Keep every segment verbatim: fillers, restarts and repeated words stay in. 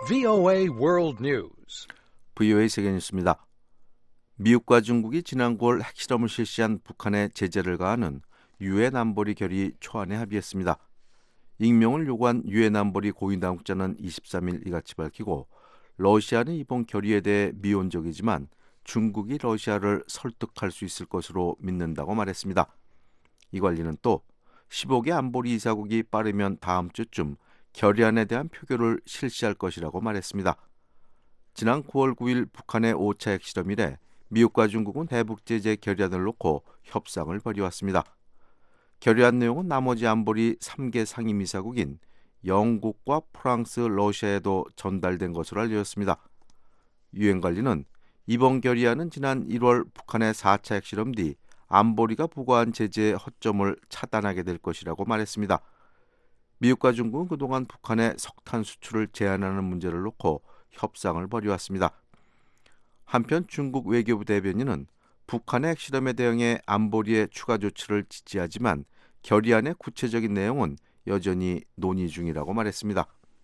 브이오에이 World News. 브이오에이 세계뉴스입니다. 미국과 중국이 지난 구월 핵실험을 실시한 북한에 제재를 가하는 유엔 안보리 결의 초안에 합의했습니다. 익명을 요구한 유엔 안보리 고위당국자는 이십삼 일 이같이 밝히고, 러시아는 이번 결의에 대해 미온적이지만 중국이 러시아를 설득할 수 있을 것으로 믿는다고 말했습니다. 이 관리는 또 십오 개 안보리 이사국이 빠르면 다음 주쯤 결의안에 대한 표결을 실시할 것이라고 말했습니다. 지난 구월 구일 북한의 오 차 핵실험 이래 미국과 중국은 대북제재 결의안을 놓고 협상을 벌여왔습니다. 결의안 내용은 나머지 안보리 삼 개 상임이사국인 영국과 프랑스, 러시아에도 전달된 것으로 알려졌습니다. 유엔 관리는 이번 결의안은 지난 일월 북한의 사 차 핵실험 뒤 안보리가 부과한 제재의 허점을 차단하게 될 것이라고 말했습니다. 미국과 중국은 그동안 북한의 석탄 수출을 제한하는 문제를 놓고 협상을 벌여왔습니다. 한편 중국 외교부 대변인은 북한의 핵실험에 대응해 안보리의 추가 조치를 지지하지만 결의안의 구체적인 내용은 여전히 논의 중이라고 말했습니다.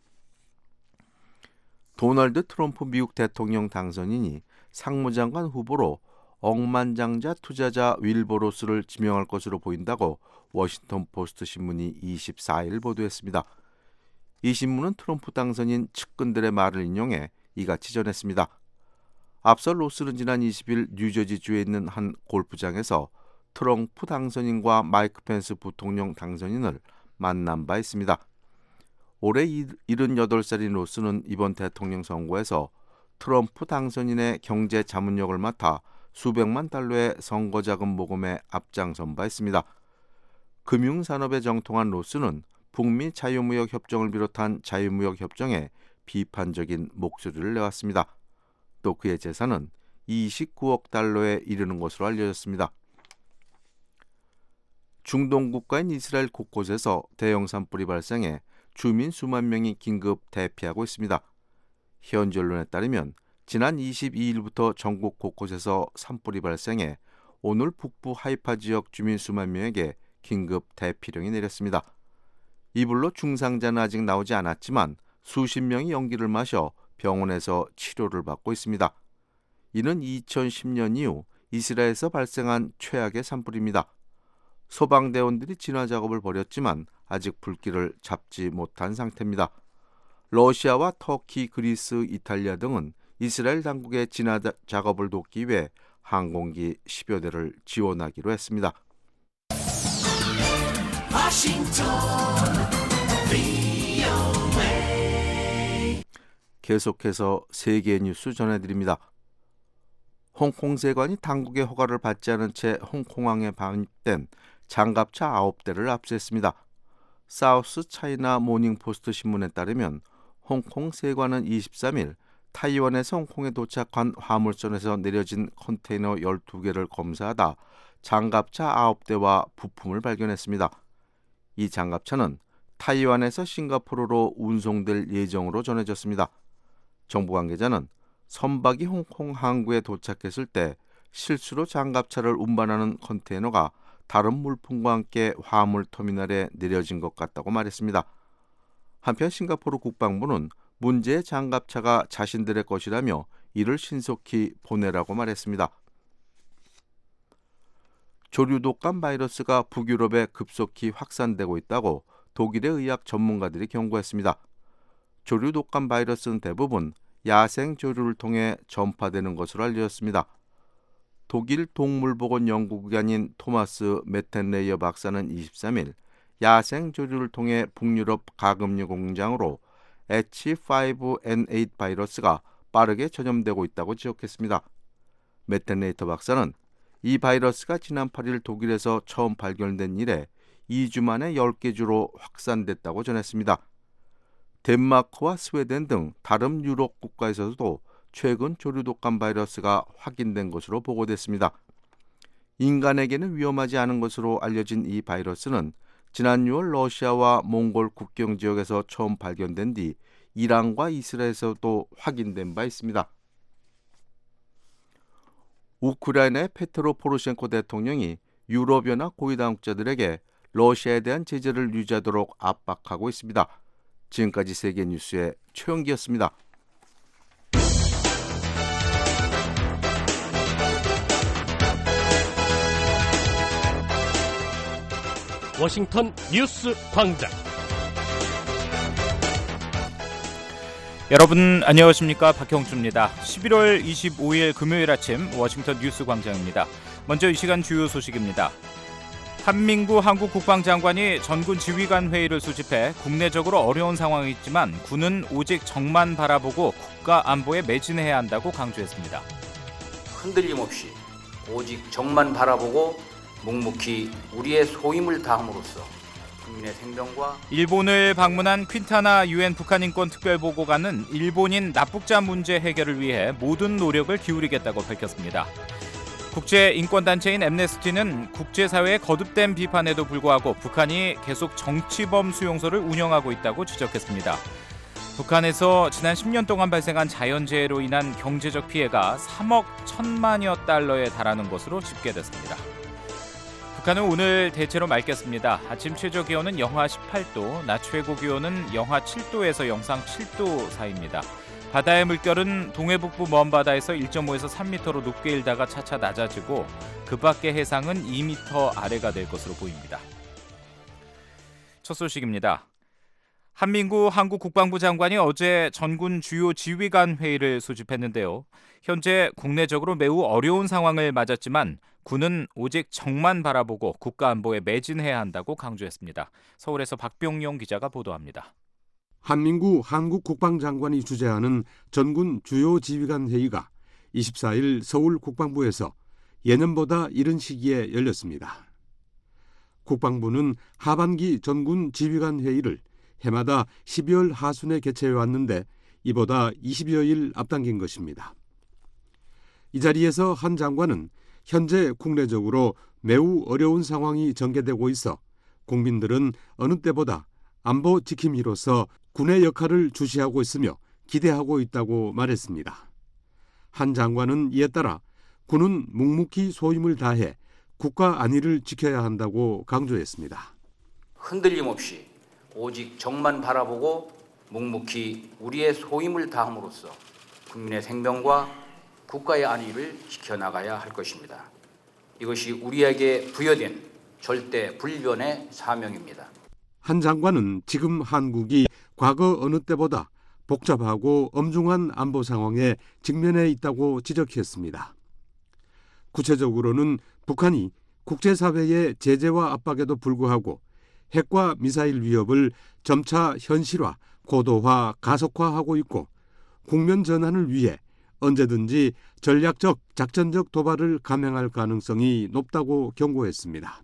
도널드 트럼프 미국 대통령 당선인이 상무장관 후보로 억만장자 투자자 윌버로스를 지명할 것으로 보인다고 워싱턴 포스트 신문이 이십사 일 보도했습니다. 이 신문은 트럼프 당선인 측근들의 말을 인용해 이같이 전했습니다. 앞서 로스는 지난 이십 일 뉴저지주에 있는 한 골프장에서 트럼프 당선인과 마이크 펜스 부통령 당선인을 만난 바 있습니다. 올해 일흔여덟 살인 로스는 이번 대통령 선거에서 트럼프 당선인의 경제 자문역을 맡아 수백만 달러의 선거자금 모금에 앞장선 바 있습니다. 금융산업에 정통한 로스는 북미 자유무역 협정을 비롯한 자유무역 협정에 비판적인 목소리를 내왔습니다. 또 그의 재산은 이십구억 달러에 이르는 것으로 알려졌습니다. 중동 국가인 이스라엘 곳곳에서 대형 산불이 발생해 주민 수만 명이 긴급 대피하고 있습니다. 현지 언론에 따르면 지난 이십이 일부터 전국 곳곳에서 산불이 발생해 오늘 북부 하이파 지역 주민 수만 명에게 긴급 대피령이 내렸습니다. 이 불로 중상자는 아직 나오지 않았지만 수십 명이 연기를 마셔 병원에서 치료를 받고 있습니다. 이는 이천십 년 이후 이스라엘에서 발생한 최악의 산불입니다. 소방대원들이 진화 작업을 벌였지만 아직 불길을 잡지 못한 상태입니다. 러시아와 터키, 그리스, 이탈리아 등은 이스라엘 당국의 진화 작업을 돕기 위해 항공기 십여 대를 지원하기로 했습니다. 워싱턴 브이오에이 계속해서 세계 뉴스 전해드립니다. 홍콩 세관이 당국의 허가를 받지 않은 채 홍콩항에 반입된 장갑차 아홉 대를 압수했습니다. 사우스 차이나 모닝포스트 신문에 따르면 홍콩 세관은 이십삼 일 타이완에서 홍콩에 도착한 화물선에서 내려진 컨테이너 열두 개를 검사하다 장갑차 아홉 대와 부품을 발견했습니다. 이 장갑차는 타이완에서 싱가포르로 운송될 예정으로 전해졌습니다. 정부 관계자는 선박이 홍콩 항구에 도착했을 때 실수로 장갑차를 운반하는 컨테이너가 다른 물품과 함께 화물 터미널에 내려진 것 같다고 말했습니다. 한편 싱가포르 국방부는 문제의 장갑차가 자신들의 것이라며 이를 신속히 보내라고 말했습니다. 조류독감 바이러스가 북유럽에 급속히 확산되고 있다고 독일의 의학 전문가들이 경고했습니다. 조류독감 바이러스는 대부분 야생 조류를 통해 전파되는 것으로 알려졌습니다. 독일 동물보건연구기관인 토마스 메텐레이어 박사는 이십삼 일 야생 조류를 통해 북유럽 가금류 공장으로 에이치 파이브 엔 에잇 바이러스가 빠르게 전염되고 있다고 지적했습니다. 메텐레이터 박사는 이 바이러스가 지난 팔 일 독일에서 처음 발견된 이래 이 주 만에 열 개 주로 확산됐다고 전했습니다. 덴마크와 스웨덴 등 다른 유럽 국가에서도 최근 조류독감 바이러스가 확인된 것으로 보고됐습니다. 인간에게는 위험하지 않은 것으로 알려진 이 바이러스는 지난 유월 러시아와 몽골 국경 지역에서 처음 발견된 뒤 이란과 이스라엘에서도 확인된 바 있습니다. 우크라이나의 페트로 포로셴코 대통령이 유럽연합 고위당국자들에게 러시아에 대한 제재를 유지하도록 압박하고 있습니다. 지금까지 세계뉴스의 최영기였습니다. 워싱턴 뉴스 광장. 여러분 안녕하십니까? 박형주입니다. 십일월 이십오일 금요일 아침 워싱턴 뉴스 광장입니다. 먼저 이 시간 주요 소식입니다. 한민구 한국 국방장관이 전군 지휘관 회의를 소집해 국내적으로 어려운 상황이 있지만 군은 오직 적만 바라보고 국가 안보에 매진해야 한다고 강조했습니다. 흔들림 없이 오직 적만 바라보고 묵묵히 우리의 소임을 다함으로써 국민의 생명과 일본을 방문한 퀸타나 유엔 북한인권 특별보고관은 일본인 납북자 문제 해결을 위해 모든 노력을 기울이겠다고 밝혔습니다. 국제인권단체인 엠네스티는 국제사회의 거듭된 비판에도 불구하고 북한이 계속 정치범 수용소를 운영하고 있다고 지적했습니다. 북한에서 지난 십 년 동안 발생한 자연재해로 인한 경제적 피해가 삼억 천만여 달러에 달하는 것으로 집계됐습니다. 북한은 오늘 대체로 맑겠습니다. 아침 최저 기온은 영하 십팔 도, 낮 최고 기온은 영하 칠 도에서 영상 칠 도 사이입니다. 바다의 물결은 동해북부 먼바다에서 일 점 오에서 삼 미터로 높게 일다가 차차 낮아지고 그 밖의 해상은 이 미터 아래가 될 것으로 보입니다. 첫 소식입니다. 한민구 한국 국방부 장관이 어제 전군 주요 지휘관 회의를 소집했는데요. 현재 국내적으로 매우 어려운 상황을 맞았지만 군은 오직 적만 바라보고 국가 안보에 매진해야 한다고 강조했습니다. 서울에서 박병용 기자가 보도합니다. 한민구 한국 국방장관이 주재하는 전군 주요 지휘관 회의가 이십사일 서울 국방부에서 예년보다 이른 시기에 열렸습니다. 국방부는 하반기 전군 지휘관 회의를 해마다 십이월 하순에 개최해 왔는데 이보다 이십여일 앞당긴 것입니다. 이 자리에서 한 장관은 현재 국내적으로 매우 어려운 상황이 전개되고 있어 국민들은 어느 때보다 안보 지킴이로서 군의 역할을 주시하고 있으며 기대하고 있다고 말했습니다. 한 장관은 이에 따라 군은 묵묵히 소임을 다해 국가 안위를 지켜야 한다고 강조했습니다. 흔들림 없이 오직 적만 바라보고 묵묵히 우리의 소임을 다함으로써 국민의 생명과 국가의 안위를 지켜나가야 할 것입니다. 이것이 우리에게 부여된 절대 불변의 사명입니다. 한 장관은 지금 한국이 과거 어느 때보다 복잡하고 엄중한 안보 상황에 직면해 있다고 지적했습니다. 구체적으로는 북한이 국제사회의 제재와 압박에도 불구하고 핵과 미사일 위협을 점차 현실화, 고도화, 가속화하고 있고 국면 전환을 위해 언제든지 전략적, 작전적 도발을 감행할 가능성이 높다고 경고했습니다.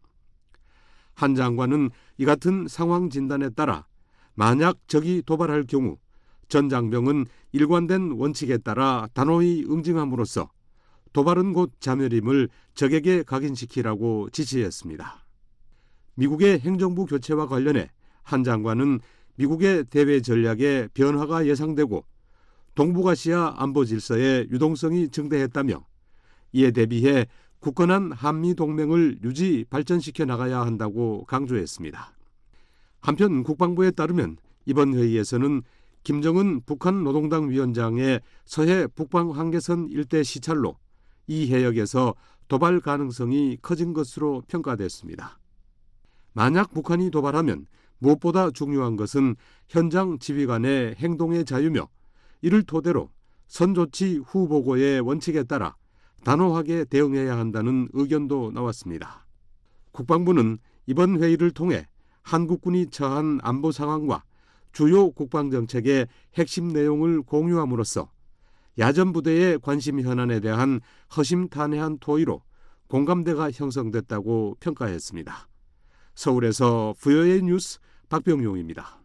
한 장관은 이 같은 상황 진단에 따라 만약 적이 도발할 경우 전 장병은 일관된 원칙에 따라 단호히 응징함으로써 도발은 곧 자멸임을 적에게 각인시키라고 지시했습니다. 미국의 행정부 교체와 관련해 한 장관은 미국의 대외 전략에 변화가 예상되고 동북아시아 안보 질서의 유동성이 증대했다며 이에 대비해 굳건한 한미 동맹을 유지 발전시켜 나가야 한다고 강조했습니다. 한편 국방부에 따르면 이번 회의에서는 김정은 북한 노동당 위원장의 서해 북방 한계선 일대 시찰로 이 해역에서 도발 가능성이 커진 것으로 평가됐습니다. 만약 북한이 도발하면 무엇보다 중요한 것은 현장 지휘관의 행동의 자유며 이를 토대로 선조치 후보고의 원칙에 따라 단호하게 대응해야 한다는 의견도 나왔습니다. 국방부는 이번 회의를 통해 한국군이 처한 안보 상황과 주요 국방정책의 핵심 내용을 공유함으로써 야전부대의 관심 현안에 대한 허심탄회한 토의로 공감대가 형성됐다고 평가했습니다. 서울에서 브이오에이 뉴스 박병용입니다.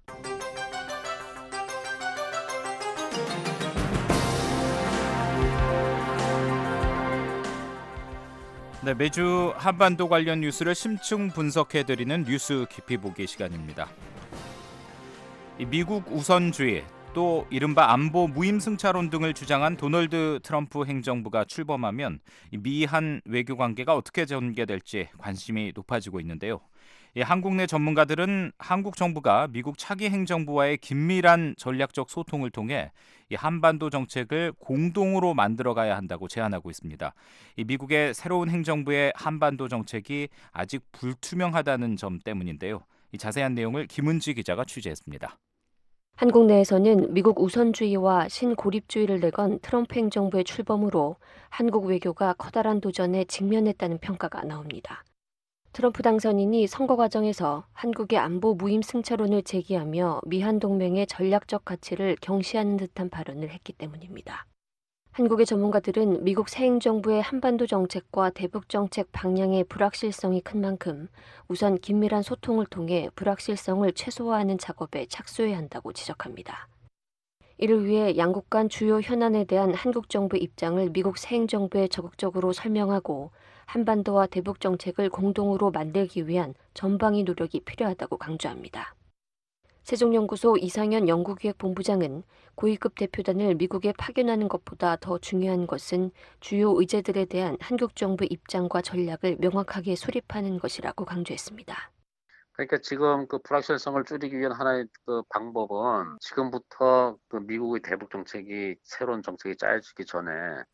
네, 매주 한반도 관련 뉴스를 심층 분석해드리는 뉴스 깊이 보기 시간입니다. 미국 우선주의, 또 이른바 안보 무임승차론 등을 주장한 도널드 트럼프 행정부가 출범하면 미한 외교관계가 어떻게 전개될지 관심이 높아지고 있는데요. 이 한국 내 전문가들은 한국 정부가 미국 차기 행정부와의 긴밀한 전략적 소통을 통해 이 한반도 정책을 공동으로 만들어가야 한다고 제안하고 있습니다. 이 미국의 새로운 행정부의 한반도 정책이 아직 불투명하다는 점 때문인데요. 이 자세한 내용을 김은지 기자가 취재했습니다. 한국 내에서는 미국 우선주의와 신고립주의를 내건 트럼프 행정부의 출범으로 한국 외교가 커다란 도전에 직면했다는 평가가 나옵니다. 트럼프 당선인이 선거 과정에서 한국의 안보 무임 승차론을 제기하며 미한 동맹의 전략적 가치를 경시하는 듯한 발언을 했기 때문입니다. 한국의 전문가들은 미국 새 행정부의 한반도 정책과 대북 정책 방향의 불확실성이 큰 만큼 우선 긴밀한 소통을 통해 불확실성을 최소화하는 작업에 착수해야 한다고 지적합니다. 이를 위해 양국 간 주요 현안에 대한 한국 정부의 입장을 미국 새 행정부에 적극적으로 설명하고 한반도와 대북 정책을 공동으로 만들기 위한 전방위 노력이 필요하다고 강조합니다. 세종연구소 이상현 연구기획본부장은 고위급 대표단을 미국에 파견하는 것보다 더 중요한 것은 주요 의제들에 대한 한국 정부의 입장과 전략을 명확하게 수립하는 것이라고 강조했습니다. 그러니까 지금 그 불확실성을 줄이기 위한 하나의 그 방법은 지금부터 그 미국의 대북 정책이 새로운 정책이 짜여지기 전에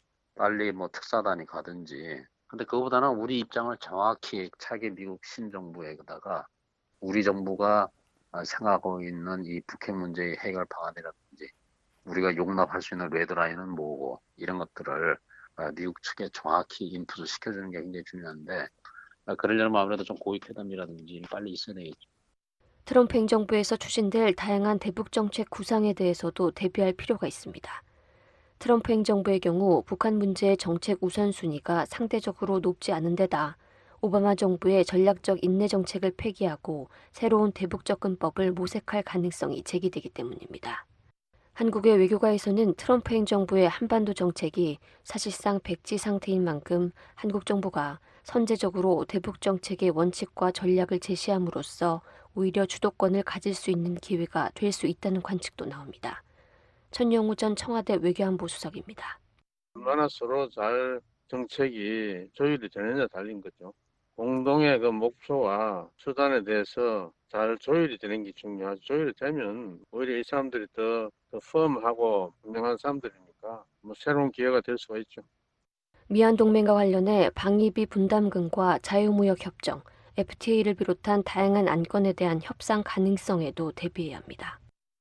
빨리 뭐 특사단이 가든지, 근데 그거보다는 우리 입장을 정확히 차기 미국 신정부에다가 우리 정부가 생각하고 있는 이 북핵 문제의 해결 방안이라든지 우리가 용납할 수 있는 레드라인은 뭐고 이런 것들을 미국 측에 정확히 인풋을 시켜주는 게 굉장히 중요한데, 그러려면 아무래도 좀 고위 회담이라든지 빨리 있어야 되겠죠. 트럼프 행정부에서 추진될 다양한 대북 정책 구상에 대해서도 대비할 필요가 있습니다. 트럼프 행정부의 경우 북한 문제의 정책 우선순위가 상대적으로 높지 않은 데다 오바마 정부의 전략적 인내 정책을 폐기하고 새로운 대북 접근법을 모색할 가능성이 제기되기 때문입니다. 한국의 외교가에서는 트럼프 행정부의 한반도 정책이 사실상 백지 상태인 만큼 한국 정부가 선제적으로 대북 정책의 원칙과 전략을 제시함으로써 오히려 주도권을 가질 수 있는 기회가 될 수 있다는 관측도 나옵니다. 천영우 전 청와대 외교안보 수석입니다. 얼마나 서로 잘 정책이 조율이 되느냐 달린 거죠. 공동의 그 목표와 수단에 대해서 잘 조율이 되는 게 중요하죠. 조율이 되면 오히려 이 사람들이 더, 더 펌하고 분명한 사람들이니까 뭐 새로운 기회가 될 수가 있죠. 미한 동맹과 관련해 방위비 분담금과 자유무역 협정, 에프티에이를 비롯한 다양한 안건에 대한 협상 가능성에도 대비해야 합니다.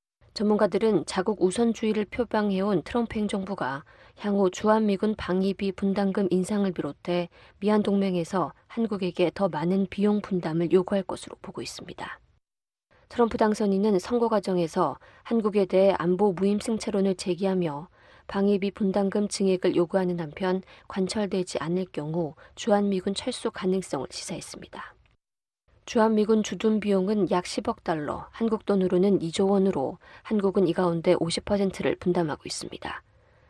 전문가들은 자국 우선주의를 표방해온 트럼프 행정부가 향후 주한미군 방위비 분담금 인상을 비롯해 미한 동맹에서 한국에게 더 많은 비용 분담을 요구할 것으로 보고 있습니다. 트럼프 당선인은 선거 과정에서 한국에 대해 안보 무임승차론을 제기하며 방위비 분담금 증액을 요구하는 한편 관철되지 않을 경우 주한미군 철수 가능성을 시사했습니다. 주한미군 주둔 비용은 약 십억 달러, 한국 돈으로는 이조 원으로 한국은 이 가운데 오십 퍼센트를 분담하고 있습니다.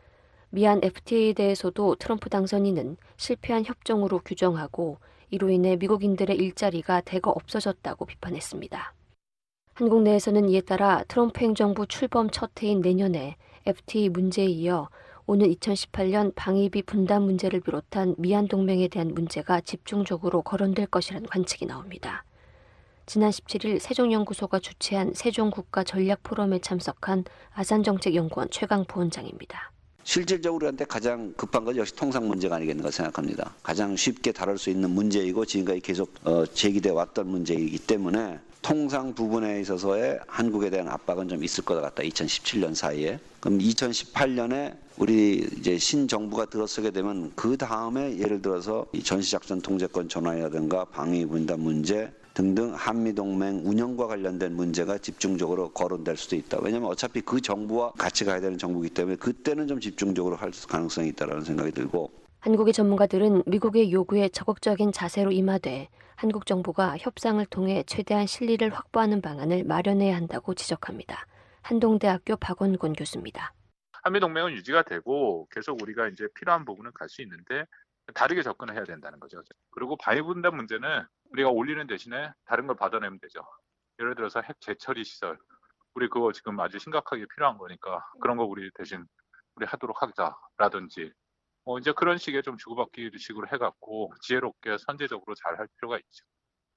미한 에프티에이에 대해서도 트럼프 당선인은 실패한 협정으로 규정하고 이로 인해 미국인들의 일자리가 대거 없어졌다고 비판했습니다. 한국 내에서는 이에 따라 트럼프 행정부 출범 첫 해인 내년에 에프티에이 문제에 이어 오는 이천십팔 년 방위비 분담 문제를 비롯한 미한 동맹에 대한 문제가 집중적으로 거론될 것이라는 관측이 나옵니다. 지난 십칠 일 세종연구소가 주최한 세종국가전략포럼에 참석한 아산정책연구원 최강포 원장입니다. 실질적으로 우리한테 가장 급한 건 역시 통상 문제가 아니겠는가 생각합니다. 가장 쉽게 다룰 수 있는 문제이고 지금까지 계속 어, 제기돼 왔던 문제이기 때문에 통상 부분에 있어서의 한국에 대한 압박은 좀 있을 것 같다. 이천십칠 년 사이에. 그럼 이천십팔 년에 우리 이제 신정부가 들어서게 되면 그 다음에 예를 들어서 이 전시작전 통제권 전환이라든가 방위 분담 문제 등등 한미동맹 운영과 관련된 문제가 집중적으로 거론될 수도 있다. 왜냐하면 어차피 그 정부와 같이 가야 되는 정부이기 때문에 그때는 좀 집중적으로 할 가능성이 있다는 생각이 들고. 한국의 전문가들은 미국의 요구에 적극적인 자세로 임하되 한국 정부가 협상을 통해 최대한 실리를 확보하는 방안을 마련해야 한다고 지적합니다. 한동대학교 박원곤 교수입니다. 한미동맹은 유지가 되고 계속 우리가 이제 필요한 부분은 갈 수 있는데 다르게 접근을 해야 된다는 거죠. 그리고 방위 분담 문제는 우리가 올리는 대신에 다른 걸 받아내면 되죠. 예를 들어서 핵 재처리 시설, 우리 그거 지금 아주 심각하게 필요한 거니까 그런 거 우리 대신 우리 하도록 하자라든지 뭐 이제 그런 식의 좀 주고받기 식으로 해갖고 지혜롭게 선제적으로 잘 할 필요가 있죠.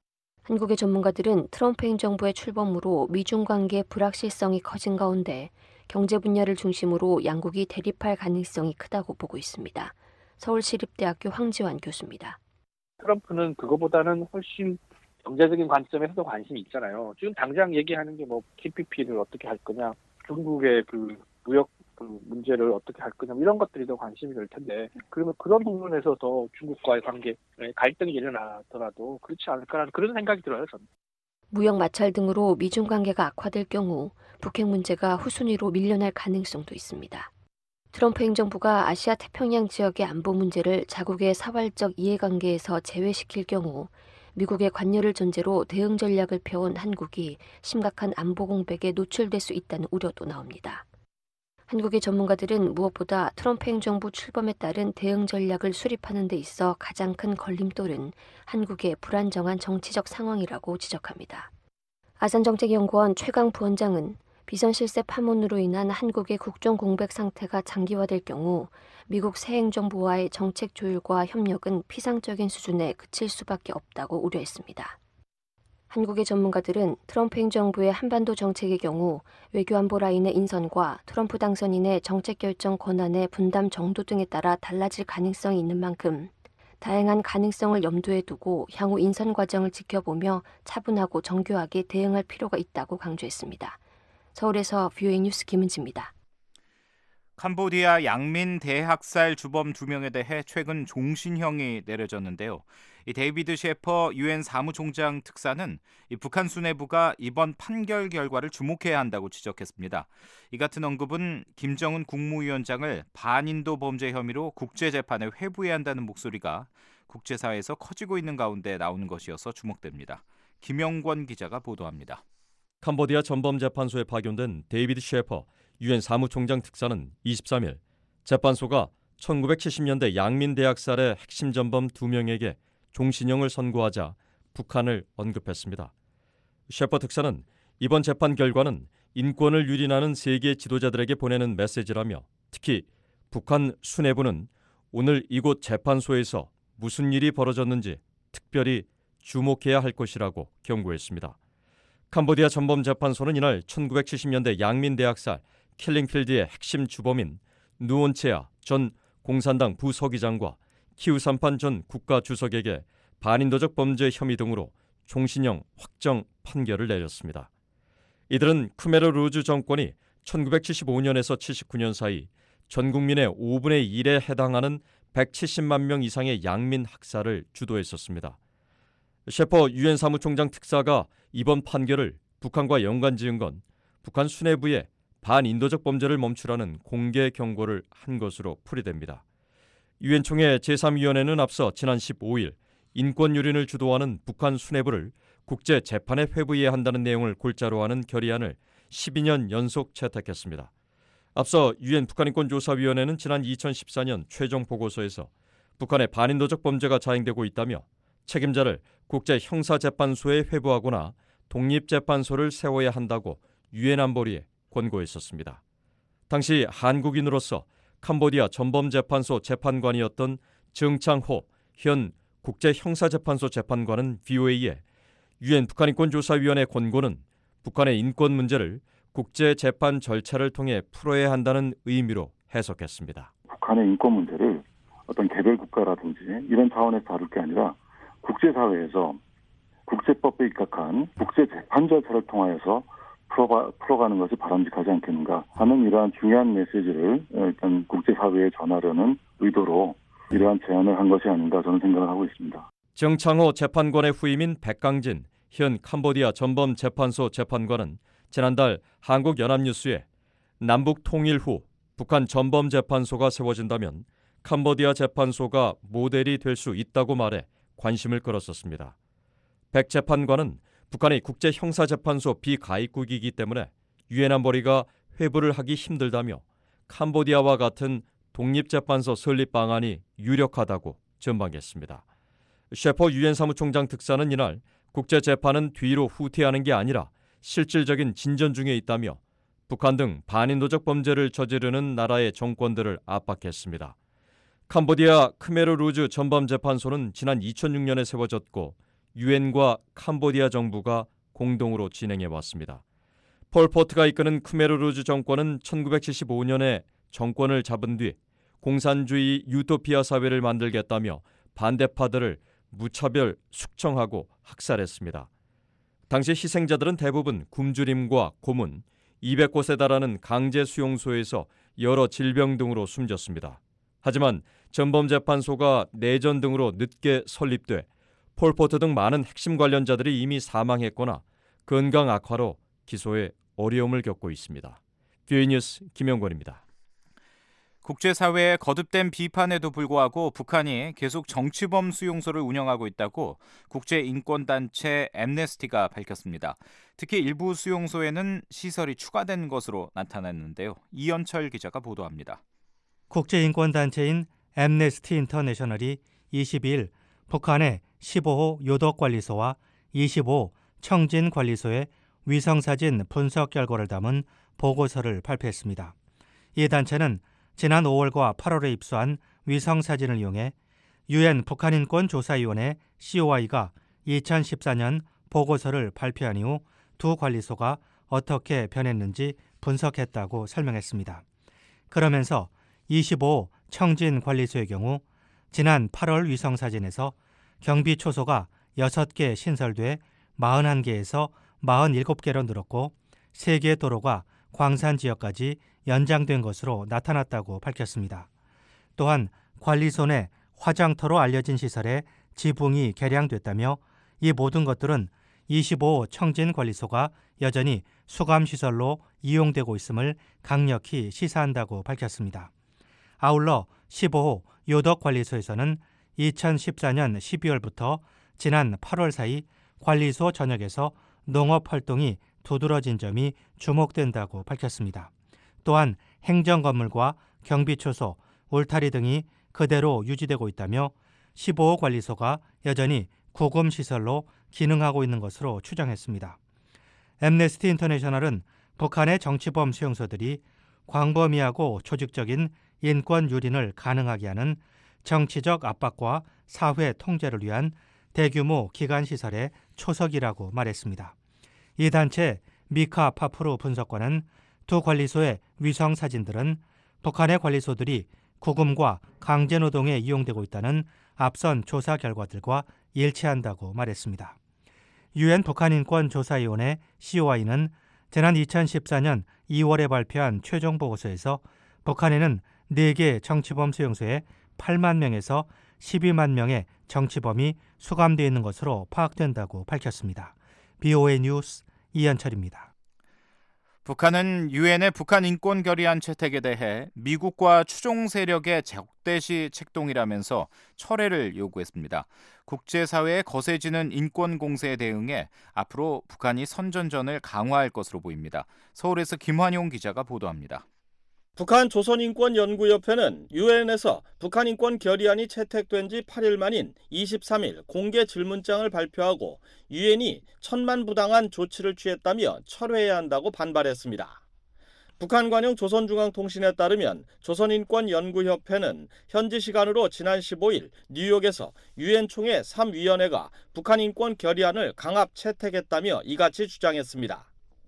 한국의 전문가들은 트럼프 행정부의 출범으로 미중 관계의 불확실성이 커진 가운데 경제 분야를 중심으로 양국이 대립할 가능성이 크다고 보고 있습니다. 서울시립대학교 황지환 교수입니다. 트럼프는 그거보다는 훨씬 경제적인 관점에서도 관심이 있잖아요. 지금 당장 얘기하는 게 뭐 티피피를 어떻게 할 거냐, 중국의 그 무역 그 문제를 어떻게 할 거냐, 이런 것들이 더 관심이 될 텐데, 그러면 그런 부분에서 더 중국과의 관계, 갈등이 일어나더라도 그렇지 않을까라는 그런 생각이 들어요, 저는. 무역 마찰 등으로 미중 관계가 악화될 경우 북핵 문제가 후순위로 밀려날 가능성도 있습니다. 트럼프 행정부가 아시아 태평양 지역의 안보 문제를 자국의 사활적 이해관계에서 제외시킬 경우 미국의 관여를 전제로 대응 전략을 펴온 한국이 심각한 안보 공백에 노출될 수 있다는 우려도 나옵니다. 한국의 전문가들은 무엇보다 트럼프 행정부 출범에 따른 대응 전략을 수립하는 데 있어 가장 큰 걸림돌은 한국의 불안정한 정치적 상황이라고 지적합니다. 아산정책연구원 최강 부원장은 비선 실세 파문으로 인한 한국의 국정 공백 상태가 장기화될 경우 미국 새 행정부와의 정책 조율과 협력은 피상적인 수준에 그칠 수밖에 없다고 우려했습니다. 한국의 전문가들은 트럼프 행정부의 한반도 정책의 경우 외교안보 라인의 인선과 트럼프 당선인의 정책 결정 권한의 분담 정도 등에 따라 달라질 가능성이 있는 만큼 다양한 가능성을 염두에 두고 향후 인선 과정을 지켜보며 차분하고 정교하게 대응할 필요가 있다고 강조했습니다. 서울에서 브이오에이 뉴스 김은지입니다. 캄보디아 양민 대학살 주범 두 명에 대해 최근 종신형이 내려졌는데요. 이 데이비드 셰퍼 유엔 사무총장 특사는 이 북한 수뇌부가 이번 판결 결과를 주목해야 한다고 지적했습니다. 이 같은 언급은 김정은 국무위원장을 반인도 범죄 혐의로 국제재판에 회부해야 한다는 목소리가 국제사회에서 커지고 있는 가운데 나오는 것이어서 주목됩니다. 김영권 기자가 보도합니다. 캄보디아 전범재판소에 파견된 데이비드 셰퍼 유엔 사무총장 특사는 이십삼 일 재판소가 천구백칠십 년대 양민 대학살의 핵심 전범 두 명에게 종신형을 선고하자 북한을 언급했습니다. 셰퍼 특사는 이번 재판 결과는 인권을 유린하는 세계 지도자들에게 보내는 메시지라며 특히 북한 수뇌부는 오늘 이곳 재판소에서 무슨 일이 벌어졌는지 특별히 주목해야 할 것이라고 경고했습니다. 캄보디아 전범재판소는 이날 천구백칠십 년대 양민 대학살 킬링필드의 핵심 주범인 누온체아 전 공산당 부서기장과 키우삼판 전 국가주석에게 반인도적 범죄 혐의 등으로 종신형 확정 판결을 내렸습니다. 이들은 크메르 루즈 정권이 천구백칠십오 년에서 칠십구 년 사이 전 국민의 오분의 일에 해당하는 백칠십만 명 이상의 양민 학살을 주도했었습니다. 셰퍼 유엔 사무총장 특사가 이번 판결을 북한과 연관지은 건 북한 수뇌부의 반인도적 범죄를 멈추라는 공개 경고를 한 것으로 풀이됩니다. 유엔 총회 제삼 위원회는 앞서 지난 십오 일 인권 유린을 주도하는 북한 수뇌부를 국제재판에 회부해야 한다는 내용을 골자로 하는 결의안을 십이 년 연속 채택했습니다. 앞서 유엔 북한인권조사위원회는 지난 이천십사 년 최종 보고서에서 북한의 반인도적 범죄가 자행되고 있다며 책임자를 국제형사재판소에 회부하거나 독립재판소를 세워야 한다고 유엔 안보리에 권고했었습니다. 당시 한국인으로서 캄보디아 전범재판소 재판관이었던 정창호 현 국제형사재판소 재판관은 브이오에이에 유엔 북한인권조사위원회 권고는 북한의 인권 문제를 국제재판 절차를 통해 풀어야 한다는 의미로 해석했습니다. 북한의 인권 문제를 어떤 개별 국가라든지 이런 차원에서 다룰 게 아니라 국제사회에서 국제법에 입각한 국제재판 절차를 통하여서 풀어가, 풀어가는 것이 바람직하지 않겠는가 하는 이러한 중요한 메시지를 일단 국제사회에 전하려는 의도로 이러한 제안을 한 것이 아닌가 저는 생각을 하고 있습니다. 정창호 재판관의 후임인 백강진 현 캄보디아 전범재판소 재판관은 지난달 한국연합뉴스에 남북 통일 후 북한 전범재판소가 세워진다면 캄보디아 재판소가 모델이 될 수 있다고 말해 관심을 끌었었습니다. 백 재판관은 북한이 국제형사재판소 비가입국이기 때문에 유엔 안보리가 회부를 하기 힘들다며 캄보디아와 같은 독립재판소 설립 방안이 유력하다고 전망했습니다. 셰퍼 유엔 사무총장 특사는 이날 국제재판은 뒤로 후퇴하는 게 아니라 실질적인 진전 중에 있다며 북한 등 반인도적 범죄를 저지르는 나라의 정권들을 압박했습니다. 캄보디아 크메르 루즈 전범재판소는 지난 이천육 년에 세워졌고 유엔과 캄보디아 정부가 공동으로 진행해 왔습니다. 폴포트가 이끄는 크메르루즈 정권은 천구백칠십오 년에 정권을 잡은 뒤 공산주의 유토피아 사회를 만들겠다며 반대파들을 무차별 숙청하고 학살했습니다. 당시 희생자들은 대부분 굶주림과 고문, 이백 곳에 달하는 강제 수용소에서 여러 질병 등으로 숨졌습니다. 하지만 전범재판소가 내전 등으로 늦게 설립돼 폴포트 등 많은 핵심 관련자들이 이미 사망했거나 건강 악화로 기소에 어려움을 겪고 있습니다. 뷰이 뉴스 김영권입니다. 국제사회의 거듭된 비판에도 불구하고 북한이 계속 정치범 수용소를 운영하고 있다고 국제인권단체 엠네스티가 밝혔습니다. 특히 일부 수용소에는 시설이 추가된 것으로 나타났는데요. 이현철 기자가 보도합니다. 국제인권단체인 엠네스티 인터내셔널이 이십이일 북한의 십오 호 요덕관리소와 이십오 청진관리소의 위성사진 분석 결과를 담은 보고서를 발표했습니다. 이 단체는 지난 오월과 팔월에 입수한 위성사진을 이용해 유엔 북한인권조사위원회 씨오아이가 이천십사 년 보고서를 발표한 이후 두 관리소가 어떻게 변했는지 분석했다고 설명했습니다. 그러면서 이십오 청진관리소의 경우 지난 팔월 위성사진에서 경비초소가 여섯 개 신설돼 사십일 개에서 사십칠 개로 늘었고 세 개의 도로가 광산 지역까지 연장된 것으로 나타났다고 밝혔습니다. 또한 관리소 내 화장터로 알려진 시설에 지붕이 개량됐다며 이 모든 것들은 이십오 청진관리소가 여전히 수감시설로 이용되고 있음을 강력히 시사한다고 밝혔습니다. 아울러 십오 호 요덕관리소에서는 이천십사 년 십이월부터 지난 팔월 사이 관리소 전역에서 농업활동이 두드러진 점이 주목된다고 밝혔습니다. 또한 행정건물과 경비초소, 울타리 등이 그대로 유지되고 있다며 십오 호 관리소가 여전히 구금시설로 기능하고 있는 것으로 추정했습니다. 엠네스티 인터내셔널은 북한의 정치범 수용소들이 광범위하고 조직적인 인권 유린을 가능하게 하는 정치적 압박과 사회 통제를 위한 대규모 기관시설의 초석이라고 말했습니다. 이 단체 미카 파프루 분석관은 두 관리소의 위성 사진들은 북한의 관리소들이 구금과 강제노동에 이용되고 있다는 앞선 조사 결과들과 일치한다고 말했습니다. 유엔 북한인권조사위원회 씨오아이는 지난 이천십사 년 이월에 발표한 최종 보고서에서 북한에는 네 개 정치범 수용소에 팔만 명에서 십이만 명의 정치범이 수감되어 있는 것으로 파악된다고 밝혔습니다. 비오에이 뉴스 이현철입니다. 북한은 유엔의 북한 인권 결의안 채택에 대해 미국과 추종 세력의 적대시 책동이라면서 철회를 요구했습니다. 국제사회에 거세지는 인권 공세에 대응해 앞으로 북한이 선전전을 강화할 것으로 보입니다. 서울에서 김환용 기자가 보도합니다. 북한 조선인권연구협회는 유엔에서 북한인권 결의안이 채택된 지 팔 일 만인 이십삼 일 공개 질문장을 발표하고 유엔이 천만부당한 조치를 취했다며 철회해야 한다고 반발했습니다. 북한 관영 조선중앙통신에 따르면 조선인권연구협회는 현지 시간으로 지난 십오 일 뉴욕에서 유엔 총회 삼 위원회가 북한인권 결의안을 강압 채택했다며 이같이 주장했습니다.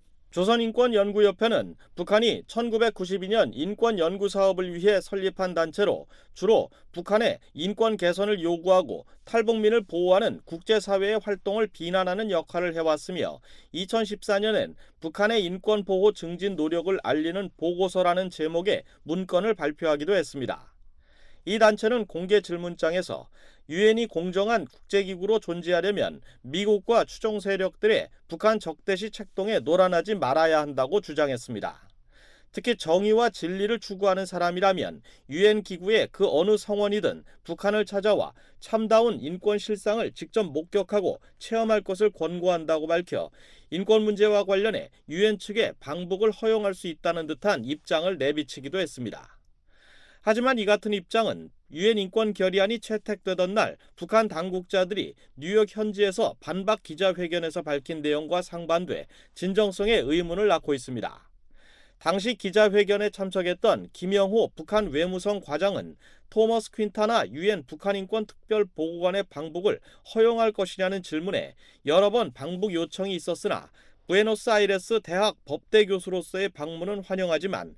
조선인권연구협회는 북한이 천구백구십이 년 인권연구사업을 위해 설립한 단체로 주로 북한의 인권 개선을 요구하고 탈북민을 보호하는 국제사회의 활동을 비난하는 역할을 해왔으며 이천십사 년엔 북한의 인권보호 증진 노력을 알리는 보고서라는 제목의 문건을 발표하기도 했습니다. 이 단체는 공개 질문장에서 유엔이 공정한 국제기구로 존재하려면 미국과 추종 세력들의 북한 적대시 책동에 놀아나지 말아야 한다고 주장했습니다. 특히 정의와 진리를 추구하는 사람이라면 유엔 기구의 그 어느 성원이든 북한을 찾아와 참다운 인권 실상을 직접 목격하고 체험할 것을 권고한다고 밝혀 인권 문제와 관련해 유엔 측에 방북을 허용할 수 있다는 듯한 입장을 내비치기도 했습니다. 하지만 이 같은 입장은 유엔 인권 결의안이 채택되던 날 북한 당국자들이 뉴욕 현지에서 반박 기자회견에서 밝힌 내용과 상반돼 진정성에 의문을 낳고 있습니다. 당시 기자회견에 참석했던 김영호 북한 외무성 과장은 토머스 퀸타나 유엔 북한인권특별보고관의 방북을 허용할 것이냐는 질문에 여러 번 방북 요청이 있었으나 부에노스아이레스 대학 법대 교수로서의 방문은 환영하지만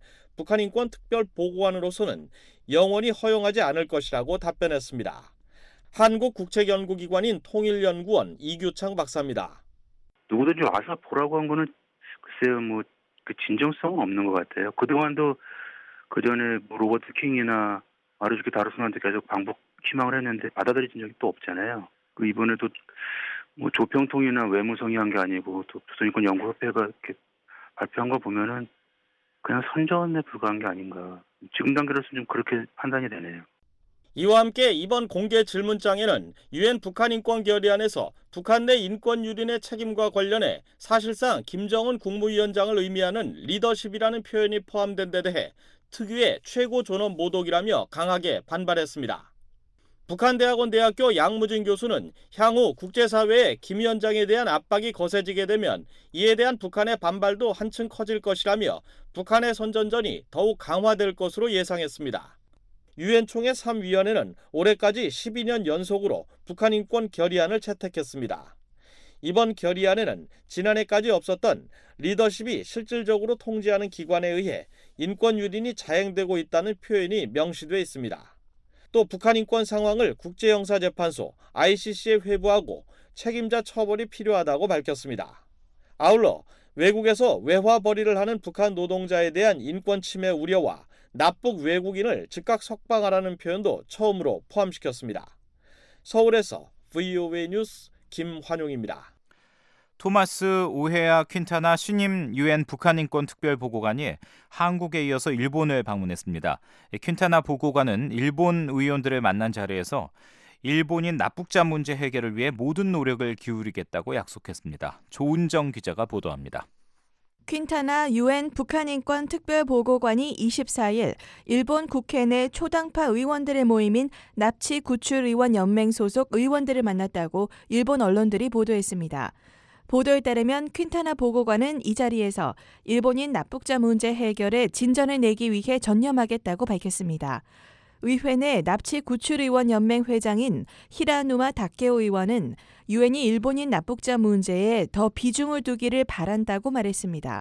북한인권특별보고관으로서는 영원히 허용하지 않을 것이라고 답변했습니다. 한국국책연구기관인 통일연구원 이규창 박사입니다. 누구든지 와서 보라고 한 거는 글쎄요, 뭐 그 진정성은 없는 것 같아요. 그동안도 그 전에 뭐 로버트 킹이나 마르주키 다르손한테 계속 방북 희망을 했는데 받아들여진 적이 또 없잖아요. 그 이번에도 뭐 조평통이나 외무성이 한 게 아니고 또 조선인권연구협회가 이렇게 발표한 거 보면은 그냥 선전에 불과한 게 아닌가. 지금 단계로서는 좀 그렇게 판단이 되네요. 이와 함께 이번 공개 질문장에는 유엔 북한인권 결의안에서 북한 내 인권 유린의 책임과 관련해 사실상 김정은 국무위원장을 의미하는 리더십이라는 표현이 포함된 데 대해 특유의 최고 존엄 모독이라며 강하게 반발했습니다. 북한대학원 대학교 양무진 교수는 향후 국제사회에 김 위원장에 대한 압박이 거세지게 되면 이에 대한 북한의 반발도 한층 커질 것이라며 북한의 선전전이 더욱 강화될 것으로 예상했습니다. 유엔 총회 삼 위원회는 올해까지 십이 년 연속으로 북한 인권 결의안을 채택했습니다. 이번 결의안에는 지난해까지 없었던 리더십이 실질적으로 통제하는 기관에 의해 인권 유린이 자행되고 있다는 표현이 명시돼 있습니다. 또 북한 인권 상황을 국제형사재판소 아이씨씨에 회부하고 책임자 처벌이 필요하다고 밝혔습니다. 아울러 외국에서 외화 벌이를 하는 북한 노동자에 대한 인권 침해 우려와 납북 외국인을 즉각 석방하라는 표현도 처음으로 포함시켰습니다. 서울에서 브이오에이 뉴스 김환용입니다. 토마스 오헤야 퀸타나 신임 유엔 북한인권특별보고관이 한국에 이어서 일본을 방문했습니다. 퀸타나 보고관은 일본 의원들을 만난 자리에서 일본인 납북자 문제 해결을 위해 모든 노력을 기울이겠다고 약속했습니다. 조은정 기자가 보도합니다. 퀸타나 유엔 북한인권 특별보고관이 이십사일 일본 국회 내 초당파 의원들의 모임인 납치 구출 의원 연맹 소속 의원들을 만났다고 일본 언론들이 보도했습니다. 보도에 따르면 퀸타나 보고관은 이 자리에서 일본인 납북자 문제 해결에 진전을 내기 위해 전념하겠다고 밝혔습니다. 의회 내 납치 구출 의원 연맹 회장인 히라누마 다케오 의원은 유엔이 일본인 납북자 문제에 더 비중을 두기를 바란다고 말했습니다.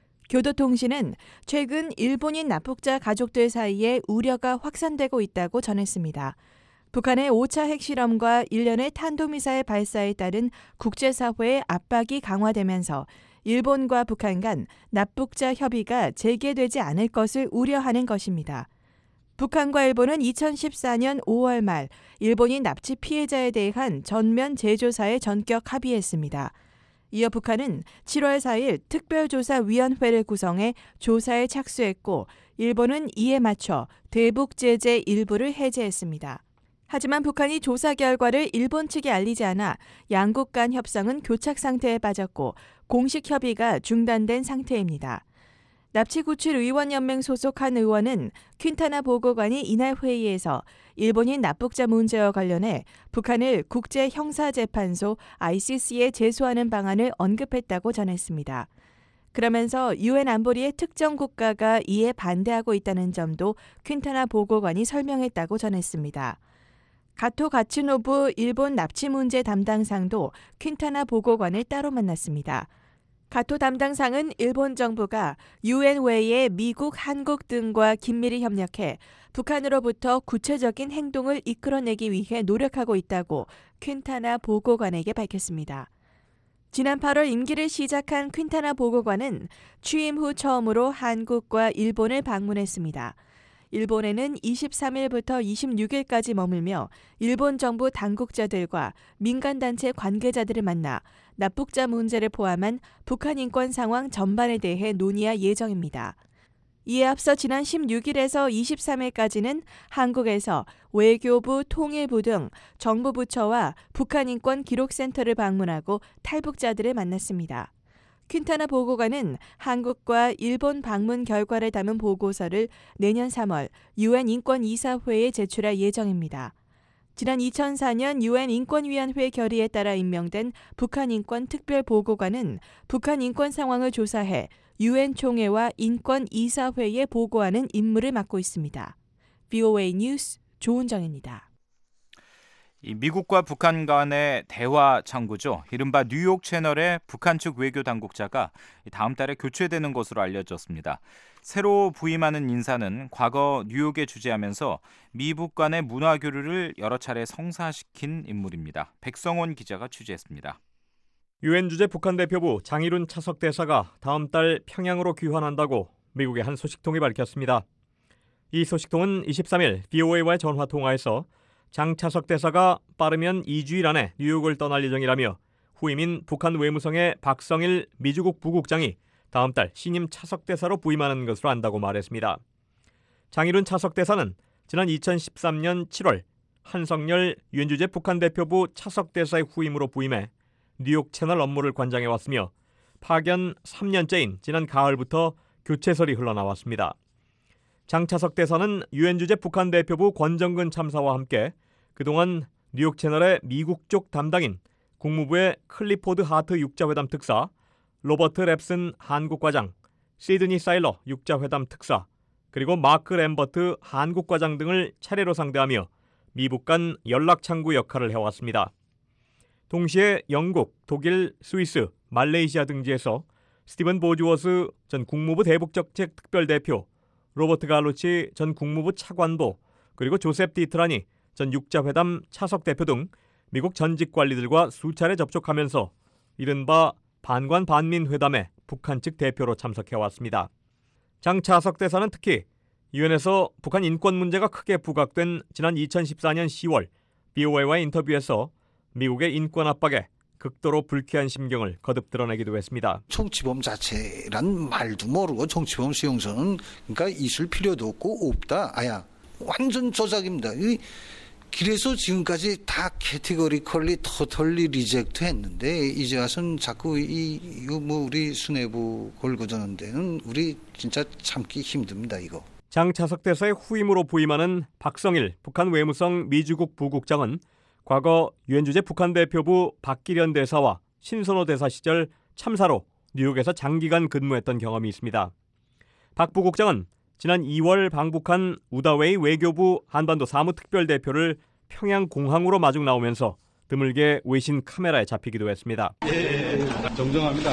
교도통신은 최근 일본인 납북자 가족들 사이에 우려가 확산되고 있다고 전했습니다. 북한의 오 차 핵실험과 일련의 탄도미사일 발사에 따른 국제사회의 압박이 강화되면서 일본과 북한 간 납북자 협의가 재개되지 않을 것을 우려하는 것입니다. 북한과 일본은 이천십사년 오월 말 일본인 납치 피해자에 대한 전면 재조사에 전격 합의했습니다. 이어 북한은 칠월 사일 특별조사위원회를 구성해 조사에 착수했고 일본은 이에 맞춰 대북 제재 일부를 해제했습니다. 하지만 북한이 조사 결과를 일본 측에 알리지 않아 양국 간 협상은 교착 상태에 빠졌고 공식 협의가 중단된 상태입니다. 납치구출의원연맹 소속 한 의원은 퀸타나 보고관이 이날 회의에서 일본인 납북자 문제와 관련해 북한을 국제형사재판소 아이씨씨에 제소하는 방안을 언급했다고 전했습니다. 그러면서 유엔 안보리의 특정 국가가 이에 반대하고 있다는 점도 퀸타나 보고관이 설명했다고 전했습니다. 가토 가츠노부 일본 납치 문제 담당상도 퀸타나 보고관을 따로 만났습니다. 가토 담당상은 일본 정부가 유엔 외에 미국, 한국 등과 긴밀히 협력해 북한으로부터 구체적인 행동을 이끌어내기 위해 노력하고 있다고 퀸타나 보고관에게 밝혔습니다. 지난 팔월 임기를 시작한 퀸타나 보고관은 취임 후 처음으로 한국과 일본을 방문했습니다. 일본에는 이십삼일부터 이십육일까지 머물며 일본 정부 당국자들과 민간단체 관계자들을 만나 납북자 문제를 포함한 북한 인권 상황 전반에 대해 논의할 예정입니다. 이에 앞서 지난 십육일에서 이십삼일까지는 한국에서 외교부, 통일부 등 정부 부처와 북한 인권 기록센터를 방문하고 탈북자들을 만났습니다. 퀸타나 보고관은 한국과 일본 방문 결과를 담은 보고서를 내년 삼월 유엔 인권이사회에 제출할 예정입니다. 지난 이천사년 유엔 인권위원회 결의에 따라 임명된 북한 인권 특별보고관은 북한 인권 상황을 조사해 유엔 총회와 인권 이사회에 보고하는 임무를 맡고 있습니다. 브이오에이 뉴스 조은정입니다. 이 미국과 북한 간의 대화 창구죠. 이른바 뉴욕 채널의 북한 측 외교 당국자가 다음 달에 교체되는 것으로 알려졌습니다. 새로 부임하는 인사는 과거 뉴욕에 주재하면서 미북 간의 문화 교류를 여러 차례 성사시킨 인물입니다. 백성원 기자가 취재했습니다. 유엔 주재 북한 대표부 장일훈 차석 대사가 다음 달 평양으로 귀환한다고 미국의 한 소식통이 밝혔습니다. 이 소식통은 이십삼 일 브이오에이와의 전화 통화에서 장 차석 대사가 빠르면 이 주일 안에 뉴욕을 떠날 예정이라며 후임인 북한 외무성의 박성일 미주국 부국장이 다음 달 신임 차석 대사로 부임하는 것으로 안다고 말했습니다. 장일훈 차석 대사는 지난 이천십삼 년 칠월 한성열 유엔 주재 북한 대표부 차석 대사의 후임으로 부임해 뉴욕 채널 업무를 관장해왔으며 파견 삼 년째인 지난 가을부터 교체설이 흘러나왔습니다. 장차석 대사는 유엔 주재 북한 대표부 권정근 참사와 함께 그동안 뉴욕 채널의 미국 쪽 담당인 국무부의 클리포드 하트 육자회담 특사, 로버트 랩슨 한국과장, 시드니 사일러 육자회담 특사, 그리고 마크 램버트 한국과장 등을 차례로 상대하며 미북 간 연락창구 역할을 해왔습니다. 동시에 영국, 독일, 스위스, 말레이시아 등지에서 스티븐 보주워스 전 국무부 대북정책 특별대표, 로버트 갈루치 전 국무부 차관보, 그리고 조셉 디트라니 전 육자회담 차석 대표 등 미국 전직 관리들과 수차례 접촉하면서 이른바 반관 반민 회담에 북한 측 대표로 참석해왔습니다. 장 차석 대사는 특히 유엔에서 북한 인권 문제가 크게 부각된 지난 이천십사 년 시월 브이오에이와의 인터뷰에서 미국의 인권 압박에 극도로 불쾌한 심경을 거듭 드러내기도 했습니다. 정치범 자체란 말도 모르고 정치범 수용소는 그러니까 있을 필요도 없고 없다. 아야 완전 조작입니다. 그래서 지금까지 다 캐티고리컬리 토털리 리젝트 했는데 이제 와서는 자꾸 이 이거 뭐 우리 수뇌부 걸고 저는 데는 우리 진짜 참기 힘듭니다. 이거. 장 차석 대사의 후임으로 부임하는 박성일 북한 외무성 미주국 부국장은 과거 유엔 주재 북한 대표부 박기련 대사와 신선호 대사 시절 참사로 뉴욕에서 장기간 근무했던 경험이 있습니다. 박 부국장은 지난 이월 방북한 우다웨이 외교부 한반도 사무특별대표를 평양 공항으로 마중 나오면서 드물게 외신 카메라에 잡히기도 했습니다. 예, 정정합니다.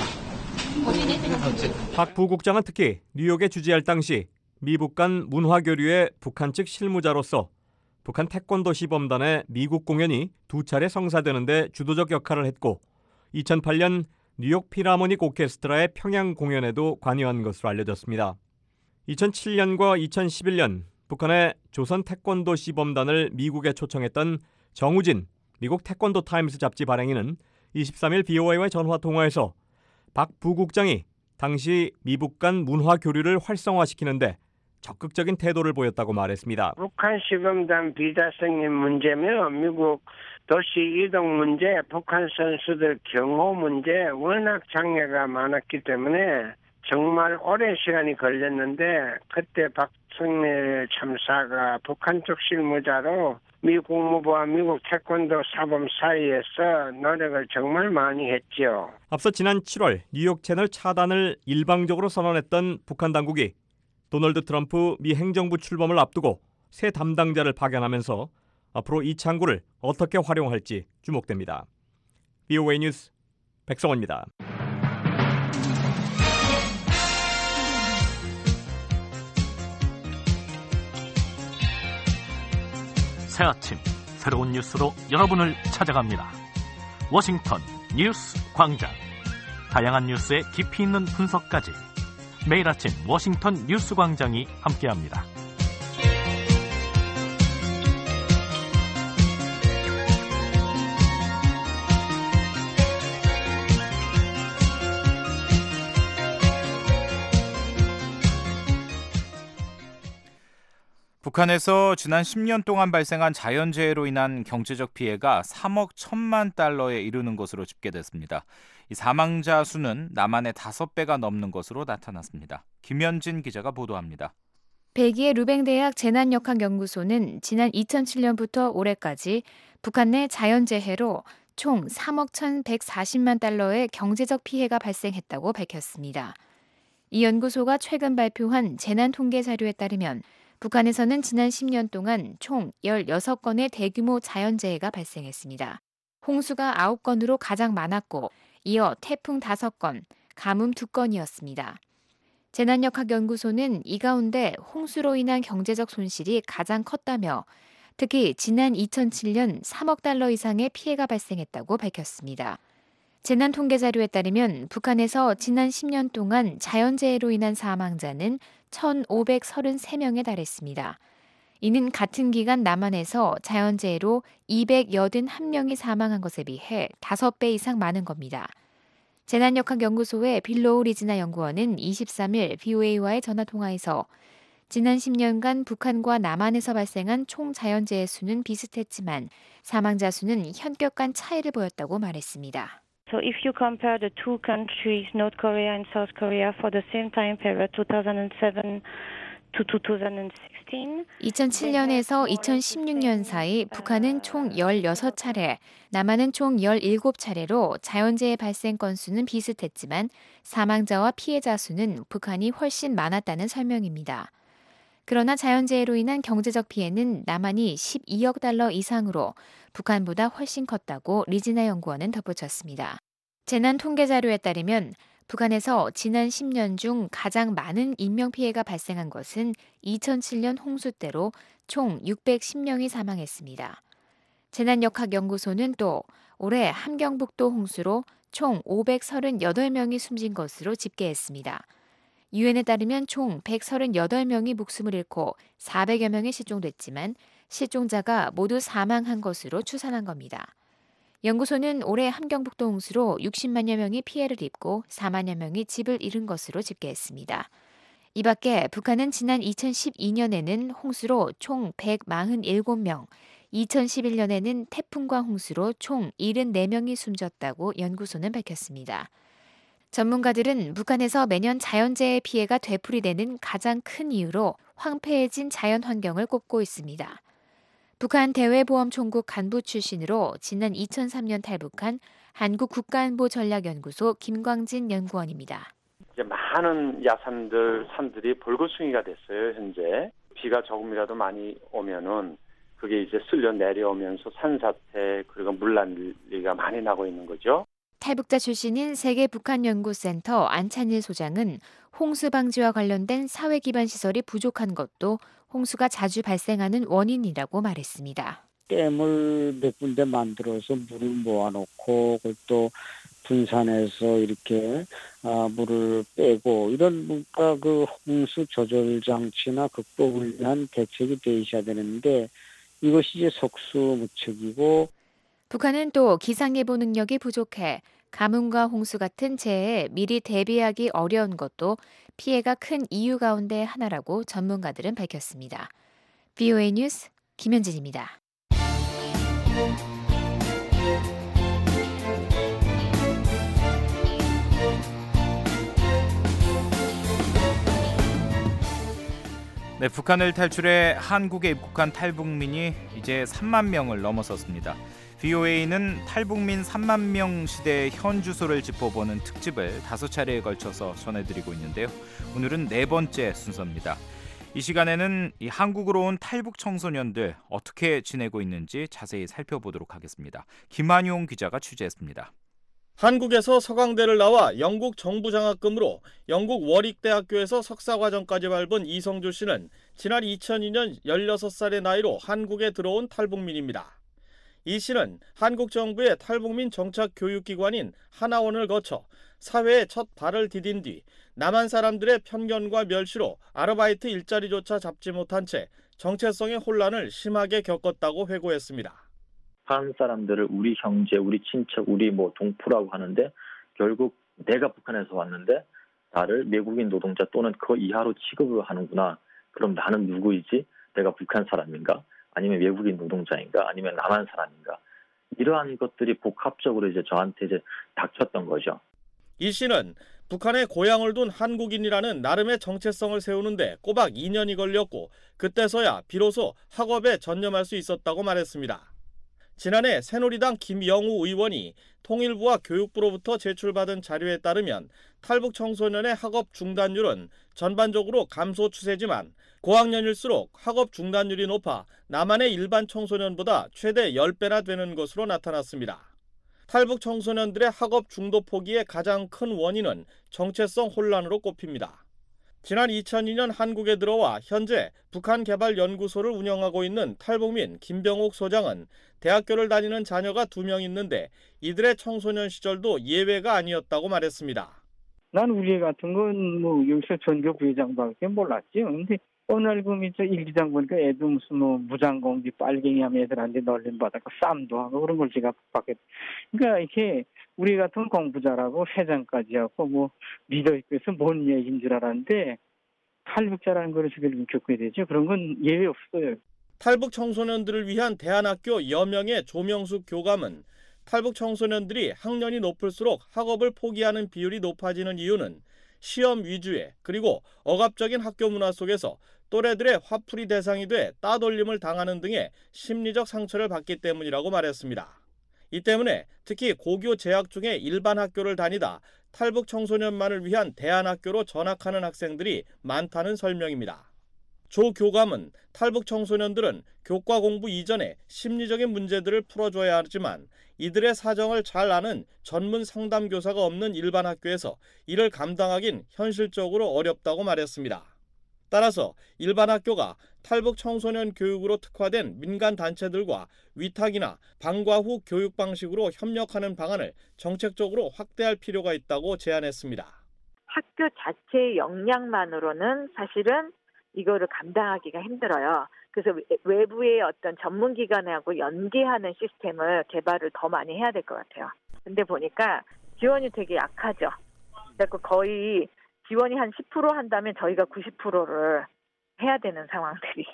박 부국장은 특히 뉴욕에 주재할 당시 미북 간 문화교류의 북한 측 실무자로서 북한 태권도 시범단의 미국 공연이 두 차례 성사되는데 주도적 역할을 했고 이천팔 년 뉴욕 필하모닉 오케스트라의 평양 공연에도 관여한 것으로 알려졌습니다. 이천칠 년과 이천십일 년 북한의 조선 태권도 시범단을 미국에 초청했던 정우진 미국 태권도 타임스 잡지 발행인은 이십삼 일 브이오에이와의 전화 통화에서 박 부국장이 당시 미북 간 문화 교류를 활성화시키는데 적극적인 태도를 보였다고 말했습니다. 북한 시범단 비자 승인 문제며 미국 도시 이동 문제, 북한 선수들 경호 문제 워낙 장애가 많았기 때문에 정말 오랜 시간이 걸렸는데 그때 박성일 참사가 북한 쪽 실무자로 미 국무부와 미국 태권도 사범 사이에서 노력을 정말 많이 했죠. 앞서 지난 칠월 뉴욕 채널 차단을 일방적으로 선언했던 북한 당국이 도널드 트럼프 미 행정부 출범을 앞두고 새 담당자를 파견하면서 앞으로 이 창구를 어떻게 활용할지 주목됩니다. 브이오에이 뉴스 백성원입니다. 새 아침 새로운 뉴스로 여러분을 찾아갑니다. 워싱턴 뉴스 광장. 다양한 뉴스의 깊이 있는 분석까지 매일 아침 워싱턴 뉴스 광장이 함께합니다. 북한에서 지난 십 년 동안 발생한 자연재해로 인한 경제적 피해가 삼억 천만 달러에 이르는 것으로 집계됐습니다. 이 사망자 수는 남한의 다섯 배가 넘는 것으로 나타났습니다. 김현진 기자가 보도합니다. 벨기에 루뱅대학 재난역학연구소는 지난 이천칠 년부터 올해까지 북한 내 자연재해로 총 삼억 천백사십만 달러의 경제적 피해가 발생했다고 밝혔습니다. 이 연구소가 최근 발표한 재난 통계 자료에 따르면 북한에서는 지난 십 년 동안 총 열여섯 건의 대규모 자연재해가 발생했습니다. 홍수가 아홉 건으로 가장 많았고 이어 태풍 다섯 건, 가뭄 두 건이었습니다. 재난역학연구소는 이 가운데 홍수로 인한 경제적 손실이 가장 컸다며 특히 지난 이천칠 년 삼억 달러 이상의 피해가 발생했다고 밝혔습니다. 재난 통계 자료에 따르면 북한에서 지난 십 년 동안 자연재해로 인한 사망자는 천오백삼십삼 명에 달했습니다. 이는 같은 기간 남한에서 자연재해로 이백팔십일 명이 사망한 것에 비해 다섯 배 이상 많은 겁니다. 재난역학연구소의 빌로우 리즈나 연구원은 이십삼 일 브이오에이와의 전화통화에서 지난 십 년간 북한과 남한에서 발생한 총 자연재해 수는 비슷했지만 사망자 수는 현격한 차이를 보였다고 말했습니다. So if you compare the two countries, North Korea and South Korea, for the same time period, two thousand seven to twenty sixteen, 이천칠 년에서 이천십육 년 사이 북한은 총 열여섯 차례, 남한은 총 열일곱 차례로 자연재해 발생 건수는 비슷했지만 사망자와 피해자 수는 북한이 훨씬 많았다는 설명입니다. 그러나 자연재해로 인한 경제적 피해는 남한이 십이억 달러 이상으로 북한보다 훨씬 컸다고 리즈나 연구원은 덧붙였습니다. 재난 통계 자료에 따르면 북한에서 지난 십 년 중 가장 많은 인명피해가 발생한 것은 이천칠 년 홍수 때로 총 육백십 명이 사망했습니다. 재난역학연구소는 또 올해 함경북도 홍수로 총 오백삼십팔 명이 숨진 것으로 집계했습니다. 유엔에 따르면 총 백삼십팔 명이 목숨을 잃고 사백여 명이 실종됐지만 실종자가 모두 사망한 것으로 추산한 겁니다. 연구소는 올해 함경북도 홍수로 육십만여 명이 피해를 입고 사만여 명이 집을 잃은 것으로 집계했습니다. 이 밖에 북한은 지난 이천십이 년에는 홍수로 총 백사십칠 명, 이천십일 년에는 태풍과 홍수로 총 칠십사 명이 숨졌다고 연구소는 밝혔습니다. 전문가들은 북한에서 매년 자연재해 피해가 되풀이되는 가장 큰 이유로 황폐해진 자연환경을 꼽고 있습니다. 북한 대외보험총국 간부 출신으로 지난 이천삼 년 탈북한 한국국가안보전략연구소 김광진 연구원입니다. 이제 많은 야산들, 산들이 볼거숭이가 됐어요, 현재. 비가 조금이라도 많이 오면은 그게 이제 쓸려 내려오면서 산사태 그리고 물난리가 많이 나고 있는 거죠. 탈북자 출신인 세계북한연구센터 안찬일 소장은 홍수 방지와 관련된 사회 기반 시설이 부족한 것도 홍수가 자주 발생하는 원인이라고 말했습니다. 댐을 몇 군데 만들어서 물을 모아놓고 그걸 또 분산해서 이렇게 아, 물을 빼고 이런 뭔가 그 홍수 조절 장치나 극복을 위한 대책이 돼 있어야 되는데 이것이 이제 속수무책이고. 북한은 또 기상예보 능력이 부족해 가뭄과 홍수 같은 재해에 미리 대비하기 어려운 것도 피해가 큰 이유 가운데 하나라고 전문가들은 밝혔습니다. 브이오에이 뉴스 김현진입니다. 네, 북한을 탈출해 한국에 입국한 탈북민이 이제 삼만 명을 넘어섰습니다. 브이오에이는 탈북민 삼만 명 시대의 현 주소를 짚어보는 특집을 다섯 차례에 걸쳐서 전해드리고 있는데요. 오늘은 네 번째 순서입니다. 이 시간에는 이 한국으로 온 탈북 청소년들 어떻게 지내고 있는지 자세히 살펴보도록 하겠습니다. 김한용 기자가 취재했습니다. 한국에서 서강대를 나와 영국 정부 장학금으로 영국 워릭대학교에서 석사과정까지 밟은 이성주 씨는 지난 이천이 년 열여섯 살의 나이로 한국에 들어온 탈북민입니다. 이 씨는 한국 정부의 탈북민 정착 교육기관인 하나원을 거쳐 사회에 첫 발을 디딘 뒤 남한 사람들의 편견과 멸시로 아르바이트 일자리조차 잡지 못한 채 정체성의 혼란을 심하게 겪었다고 회고했습니다. 한 사람들을 우리 형제, 우리 친척, 우리 뭐 동포라고 하는데 결국 내가 북한에서 왔는데 나를 외국인 노동자 또는 그 이하로 취급을 하는구나. 그럼 나는 누구이지? 내가 북한 사람인가? 아니면 외국인 노동자인가? 아니면 남한 사람인가? 이러한 것들이 복합적으로 이제 저한테 이제 닥쳤던 거죠. 이 씨는 북한에 고향을 둔 한국인이라는 나름의 정체성을 세우는데 꼬박 이 년이 걸렸고 그때서야 비로소 학업에 전념할 수 있었다고 말했습니다. 지난해 새누리당 김영우 의원이 통일부와 교육부로부터 제출받은 자료에 따르면 탈북 청소년의 학업 중단율은 전반적으로 감소 추세지만 고학년일수록 학업 중단율이 높아 남한의 일반 청소년보다 최대 십 배나 되는 것으로 나타났습니다. 탈북 청소년들의 학업 중도 포기의 가장 큰 원인은 정체성 혼란으로 꼽힙니다. 지난 이천이 년 한국에 들어와 현재 북한개발연구소를 운영하고 있는 탈북민 김병옥 소장은 대학교를 다니는 자녀가 두 명 있는데 이들의 청소년 시절도 예외가 아니었다고 말했습니다. 난 우리 애 같은 건 뭐 여기서 전교 부회장밖에 몰랐죠. 근데 어느 날 그 밑에 일기장 보니까 애도 무슨 뭐 무장공비 빨갱이 하면 애들한테 널림 받았고 쌈도 하고 그런 걸 제가 봤거든. 그러니까 이렇게 우리 같은 공부 잘하고 회장까지 하고 뭐 리더십에서 뭔 얘기인 줄 알았는데 탈북자라는 걸 지금 겪게 되죠. 그런 건 예외 없어요. 탈북 청소년들을 위한 대안학교 여명의 조명숙 교감은 탈북 청소년들이 학년이 높을수록 학업을 포기하는 비율이 높아지는 이유는 시험 위주의 그리고 억압적인 학교 문화 속에서 또래들의 화풀이 대상이 돼 따돌림을 당하는 등의 심리적 상처를 받기 때문이라고 말했습니다. 이 때문에 특히 고교 재학 중에 일반 학교를 다니다 탈북 청소년만을 위한 대안학교로 전학하는 학생들이 많다는 설명입니다. 조 교감은 탈북 청소년들은 교과 공부 이전에 심리적인 문제들을 풀어줘야 하지만 이들의 사정을 잘 아는 전문 상담교사가 없는 일반 학교에서 이를 감당하긴 현실적으로 어렵다고 말했습니다. 따라서 일반 학교가 탈북 청소년 교육으로 특화된 민간 단체들과 위탁이나 방과 후 교육 방식으로 협력하는 방안을 정책적으로 확대할 필요가 있다고 제안했습니다. 학교 자체의 역량만으로는 사실은 이거를 감당하기가 힘들어요. 그래서 외부의 어떤 전문기관하고 연계하는 시스템을 개발을 더 많이 해야 될 것 같아요. 근데 보니까 지원이 되게 약하죠. 그래서 거의 지원이 한 십 퍼센트 한다면 저희가 구십 퍼센트를 해야 되는 상황들이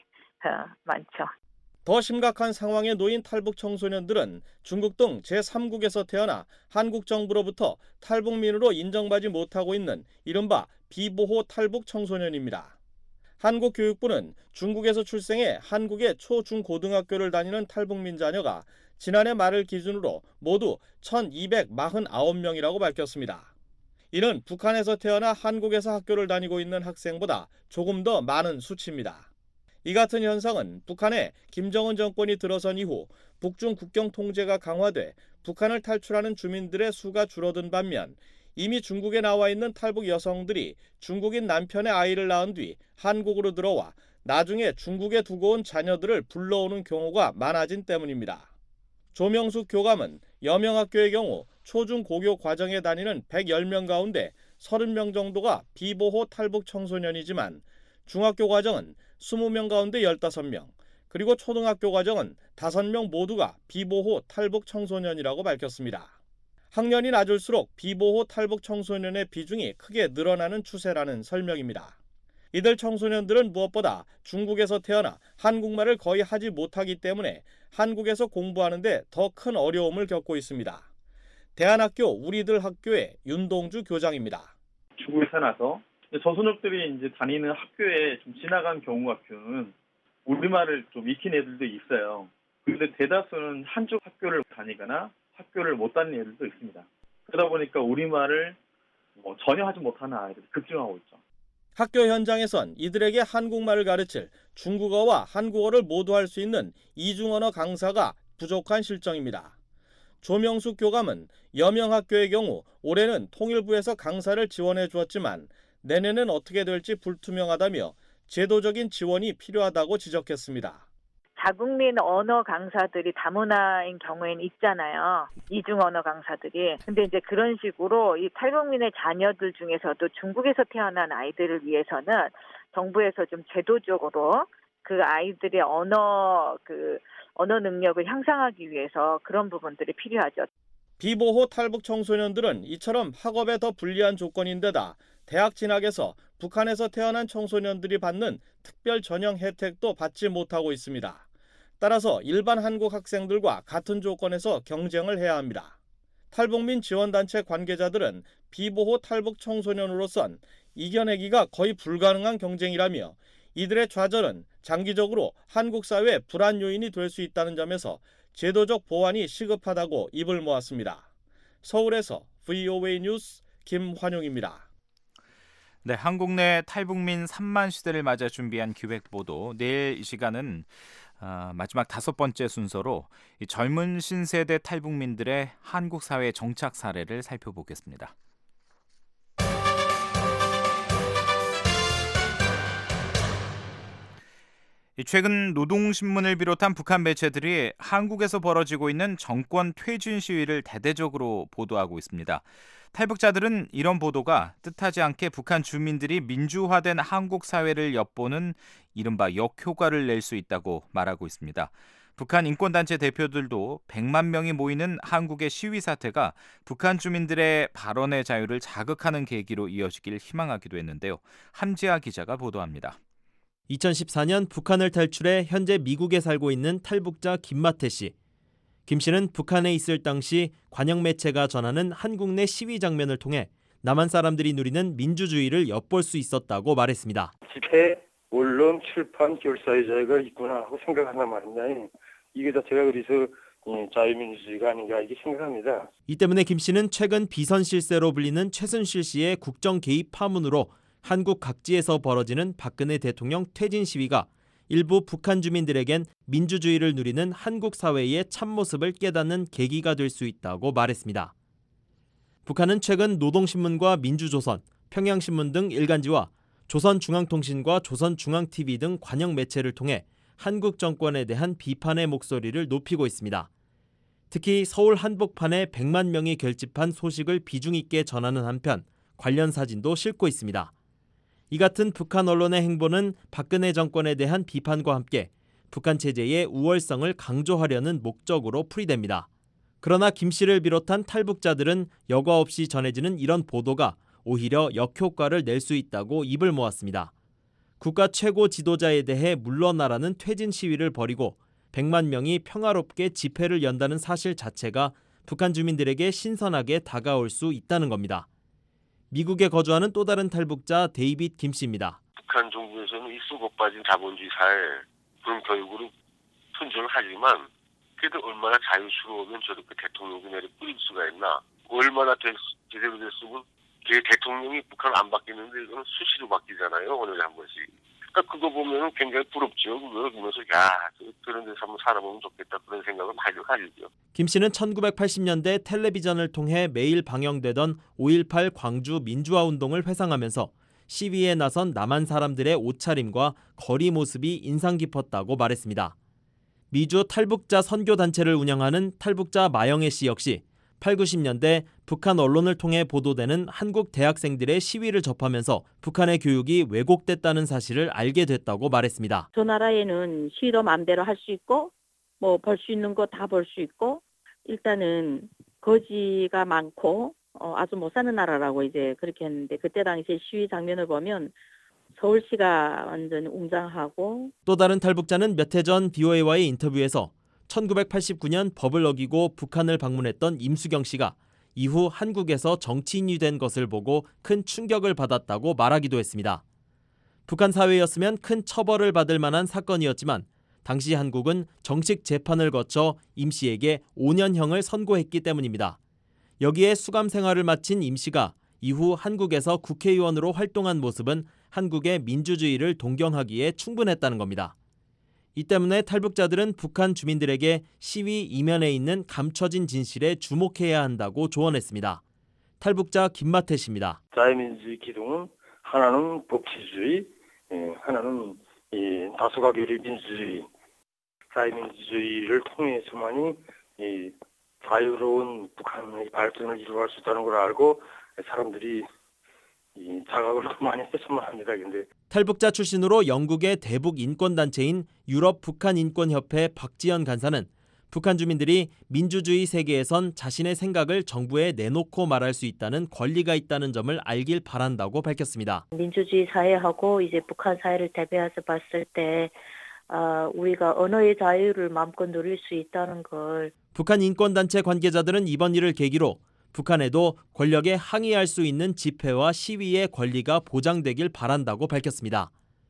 많죠. 더 심각한 상황에 놓인 탈북 청소년들은 중국 등 제삼 국에서 태어나 한국 정부로부터 탈북민으로 인정받지 못하고 있는 이른바 비보호 탈북 청소년입니다. 한국교육부는 중국에서 출생해 한국의 초, 중, 고등학교를 다니는 탈북민 자녀가 지난해 말을 기준으로 모두 천이백사십구 명이라고 밝혔습니다. 이는 북한에서 태어나 한국에서 학교를 다니고 있는 학생보다 조금 더 많은 수치입니다. 이 같은 현상은 북한의 김정은 정권이 들어선 이후 북중 국경 통제가 강화돼 북한을 탈출하는 주민들의 수가 줄어든 반면 이미 중국에 나와 있는 탈북 여성들이 중국인 남편의 아이를 낳은 뒤 한국으로 들어와 나중에 중국에 두고 온 자녀들을 불러오는 경우가 많아진 때문입니다. 조명숙 교감은 여명학교의 경우 초중 고교 과정에 다니는 백십 명 가운데 삼십 명 정도가 비보호 탈북 청소년이지만 중학교 과정은 이십 명 가운데 십오 명, 그리고 초등학교 과정은 다섯 명 모두가 비보호 탈북 청소년이라고 밝혔습니다. 학년이 낮을수록 비보호 탈북 청소년의 비중이 크게 늘어나는 추세라는 설명입니다. 이들 청소년들은 무엇보다 중국에서 태어나 한국말을 거의 하지 못하기 때문에 한국에서 공부하는데 더 큰 어려움을 겪고 있습니다. 대안학교 우리들 학교의 윤동주 교장입니다. 중국에 태어나서 저소년들이 이제 다니는 학교에 좀 지나간 경우 같은 우리말을 좀 익힌 애들도 있어요. 그런데 대다수는 한쪽 학교를 다니거나 학교를 못 다니는 애들도 있습니다. 그러다 보니까 우리말을 뭐 전혀 하지 못하는 아이들이 급증하고 있죠. 학교 현장에선 이들에게 한국말을 가르칠 중국어와 한국어를 모두 할 수 있는 이중언어 강사가 부족한 실정입니다. 조명숙 교감은 여명학교의 경우 올해는 통일부에서 강사를 지원해 주었지만 내년엔 어떻게 될지 불투명하다며 제도적인 지원이 필요하다고 지적했습니다. 자국민 언어 강사들이 다문화인 경우에는 있잖아요. 이중 언어 강사들이. 근데 이제 그런 식으로 이 탈북민의 자녀들 중에서도 중국에서 태어난 아이들을 위해서는 정부에서 좀 제도적으로 그 아이들의 언어 그 언어 능력을 향상하기 위해서 그런 부분들이 필요하죠. 비보호 탈북 청소년들은 이처럼 학업에 더 불리한 조건인데다 대학 진학에서 북한에서 태어난 청소년들이 받는 특별 전형 혜택도 받지 못하고 있습니다. 따라서 일반 한국 학생들과 같은 조건에서 경쟁을 해야 합니다. 탈북민 지원단체 관계자들은 비보호 탈북 청소년으로선 이겨내기가 거의 불가능한 경쟁이라며 이들의 좌절은 장기적으로 한국 사회 불안 요인이 될 수 있다는 점에서 제도적 보완이 시급하다고 입을 모았습니다. 서울에서 브이오에이 뉴스 김환용입니다. 네, 한국 내 탈북민 삼만 시대를 맞아 준비한 기획보도. 내일 이 시간은 어, 마지막 다섯 번째 순서로 이 젊은 신세대 탈북민들의 한국 사회 정착 사례를 살펴보겠습니다. 최근 노동신문을 비롯한 북한 매체들이 한국에서 벌어지고 있는 정권 퇴진 시위를 대대적으로 보도하고 있습니다. 탈북자들은 이런 보도가 뜻하지 않게 북한 주민들이 민주화된 한국 사회를 엿보는 이른바 역효과를 낼 수 있다고 말하고 있습니다. 북한 인권단체 대표들도 백만 명이 모이는 한국의 시위 사태가 북한 주민들의 발언의 자유를 자극하는 계기로 이어지길 희망하기도 했는데요. 함지아 기자가 보도합니다. 이천십사 년 북한을 탈출해 현재 미국에 살고 있는 탈북자 김마태 씨. 김 씨는 북한에 있을 당시 관영 매체가 전하는 한국 내 시위 장면을 통해 남한 사람들이 누리는 민주주의를 엿볼 수 있었다고 말했습니다. 집회, 언론, 출판, 결사의 자유가 있구나 하고 생각한단 말입니다. 이게 자체가 그래서 자유민주주의가 아닌가 이게 생각합니다. 이 때문에 김 씨는 최근 비선 실세로 불리는 최순실 씨의 국정 개입 파문으로 한국 각지에서 벌어지는 박근혜 대통령 퇴진 시위가 일부 북한 주민들에겐 민주주의를 누리는 한국 사회의 참모습을 깨닫는 계기가 될 수 있다고 말했습니다. 북한은 최근 노동신문과 민주조선, 평양신문 등 일간지와 조선중앙통신과 조선중앙티비 등 관영 매체를 통해 한국 정권에 대한 비판의 목소리를 높이고 있습니다. 특히 서울 한복판에 백만 명이 결집한 소식을 비중 있게 전하는 한편 관련 사진도 싣고 있습니다. 이 같은 북한 언론의 행보는 박근혜 정권에 대한 비판과 함께 북한 체제의 우월성을 강조하려는 목적으로 풀이됩니다. 그러나 김 씨를 비롯한 탈북자들은 여과 없이 전해지는 이런 보도가 오히려 역효과를 낼 수 있다고 입을 모았습니다. 국가 최고 지도자에 대해 물러나라는 퇴진 시위를 벌이고 백만 명이 평화롭게 집회를 연다는 사실 자체가 북한 주민들에게 신선하게 다가올 수 있다는 겁니다. 미국에 거주하는 또 다른 탈북자 데이빗 김 씨입니다. 북한 정부에서는 이 쑥 빠진 자본주의 사회 그런 교육으로 선전을 하지만 그래도 얼마나 자유스러우면 저렇게 대통령이 내려 뿌릴 수가 있나. 얼마나 되, 제대로 됐으면 대통령이 북한 안 바뀌는데 이거는 수시로 바뀌잖아요. 오늘에 한 번씩. 그러니까 그거 보면 굉장히 부럽죠. 그거 보면서 야 그런 데서 한번 살아보면 좋겠다 그런 생각은 많이 가지죠. 김 씨는 천구백팔십 년대 텔레비전을 통해 매일 방영되던 오일팔 광주 민주화 운동을 회상하면서 시위에 나선 남한 사람들의 옷차림과 거리 모습이 인상 깊었다고 말했습니다. 미주 탈북자 선교단체를 운영하는 탈북자 마영애 씨 역시 팔, 구십 년대 북한 언론을 통해 보도되는 한국 대학생들의 시위를 접하면서 북한의 교육이 왜곡됐다는 사실을 알게 됐다고 말했습니다. 저 나라에는 시위도 마음대로 할 수 있고 뭐 볼 수 있는 거 다 볼 수 있고 일단은 거지가 많고 어, 아주 못 사는 나라라고 이제 그렇게 했는데 그때 당시에 시위 장면을 보면 서울시가 완전 웅장하고 또 다른 탈북자는 몇 해 전 비오에이와의 인터뷰에서 천구백팔십구 년 법을 어기고 북한을 방문했던 임수경 씨가 이후 한국에서 정치인이 된 것을 보고 큰 충격을 받았다고 말하기도 했습니다. 북한 사회였으면 큰 처벌을 받을 만한 사건이었지만 당시 한국은 정식 재판을 거쳐 임 씨에게 오 년형을 선고했기 때문입니다. 여기에 수감 생활을 마친 임 씨가 이후 한국에서 국회의원으로 활동한 모습은 한국의 민주주의를 동경하기에 충분했다는 겁니다. 이 때문에 탈북자들은 북한 주민들에게 시위 이면에 있는 감춰진 진실에 주목해야 한다고 조언했습니다. 탈북자 김마태 씨입니다. 자유민주주의 기둥은 하나는 법치주의, 하나는 이 다수가결의 민주주의. 자유민주주의를 통해서만이 이 자유로운 북한의 발전을 이루어갈 수 있다는 걸 알고 사람들이 이 자각을 많이 했으면 합니다. 근데 탈북자 출신으로 영국의 대북 인권단체인 유럽 북한 인권협회 박지연 간사는 북한 주민들이 민주주의 세계에선 자신의 생각을 정부에 내놓고 말할 수 있다는 권리가 있다는 점을 알길 바란다고 밝혔습니다. 민주주의 사회하고 이제 북한 사회를 대비해서 봤을 때 어, 우리가 언어의 자유를 마음껏 누릴 수 있다는 걸. 북한 인권단체 관계자들은 이번 일을 계기로 북한에도 권력에 항의할 수 있는 집회와 시위의 권리가 보장되길 바란다고 밝혔습니다.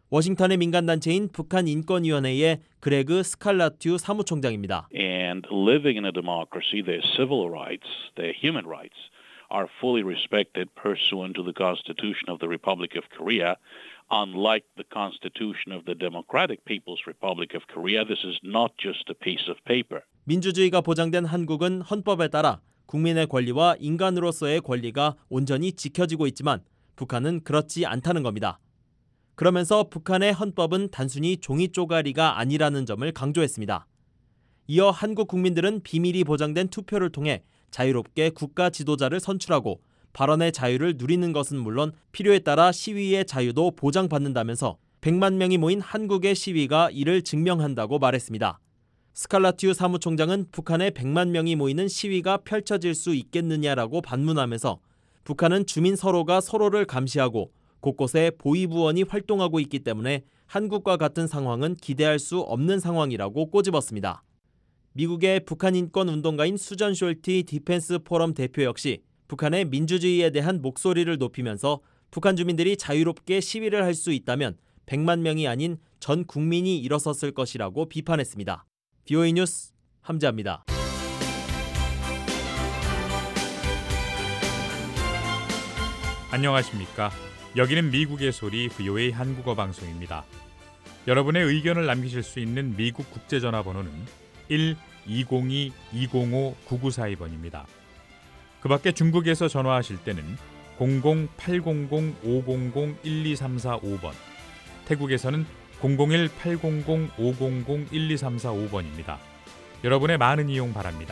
워싱턴의 민간단체인 북한인권위원회의 그레그 스칼라튜 사무총장입니다. And living in a democracy, their civil rights, their human rights are fully respected pursuant to the Constitution of the Republic of Korea. Unlike the Constitution of the Democratic People's Republic of Korea, this is not just a piece of paper. 민주주의가 보장된 한국은 헌법에 따라 국민의 권리와 인간으로서의 권리가 온전히 지켜지고 있지만 북한은 그렇지 않다는 겁니다. 그러면서 북한의 헌법은 단순히 종이 쪼가리가 아니라는 점을 강조했습니다. 이어 한국 국민들은 비밀이 보장된 투표를 통해 자유롭게 국가 지도자를 선출하고 발언의 자유를 누리는 것은 물론 필요에 따라 시위의 자유도 보장받는다면서 백만 명이 모인 한국의 시위가 이를 증명한다고 말했습니다. 스칼라튜 사무총장은 북한의 백만 명이 모이는 시위가 펼쳐질 수 있겠느냐라고 반문하면서 북한은 주민 서로가 서로를 감시하고 곳곳에 보위부원이 활동하고 있기 때문에 한국과 같은 상황은 기대할 수 없는 상황이라고 꼬집었습니다. 미국의 북한 인권 운동가인 수전 숄티 디펜스 포럼 대표 역시 북한의 민주주의에 대한 목소리를 높이면서 북한 주민들이 자유롭게 시위를 할 수 있다면 백만 명이 아닌 전 국민이 일어섰을 것이라고 비판했습니다. 브이오에이 뉴스 함재합니다. 안녕하십니까? 여기는 미국의 소리 브이오에이 한국어 방송입니다. 여러분의 의견을 남기실 수 있는 미국 국제전화번호는 일 이공이 이공오 구구사이 번입니다. 그 밖에 중국에서 전화하실 때는 공공 팔공공 오공공 일이삼사오 번, 태국에서는 공공일 팔공공 오공공 일이삼사오 번입니다. 여러분의 많은 이용 바랍니다.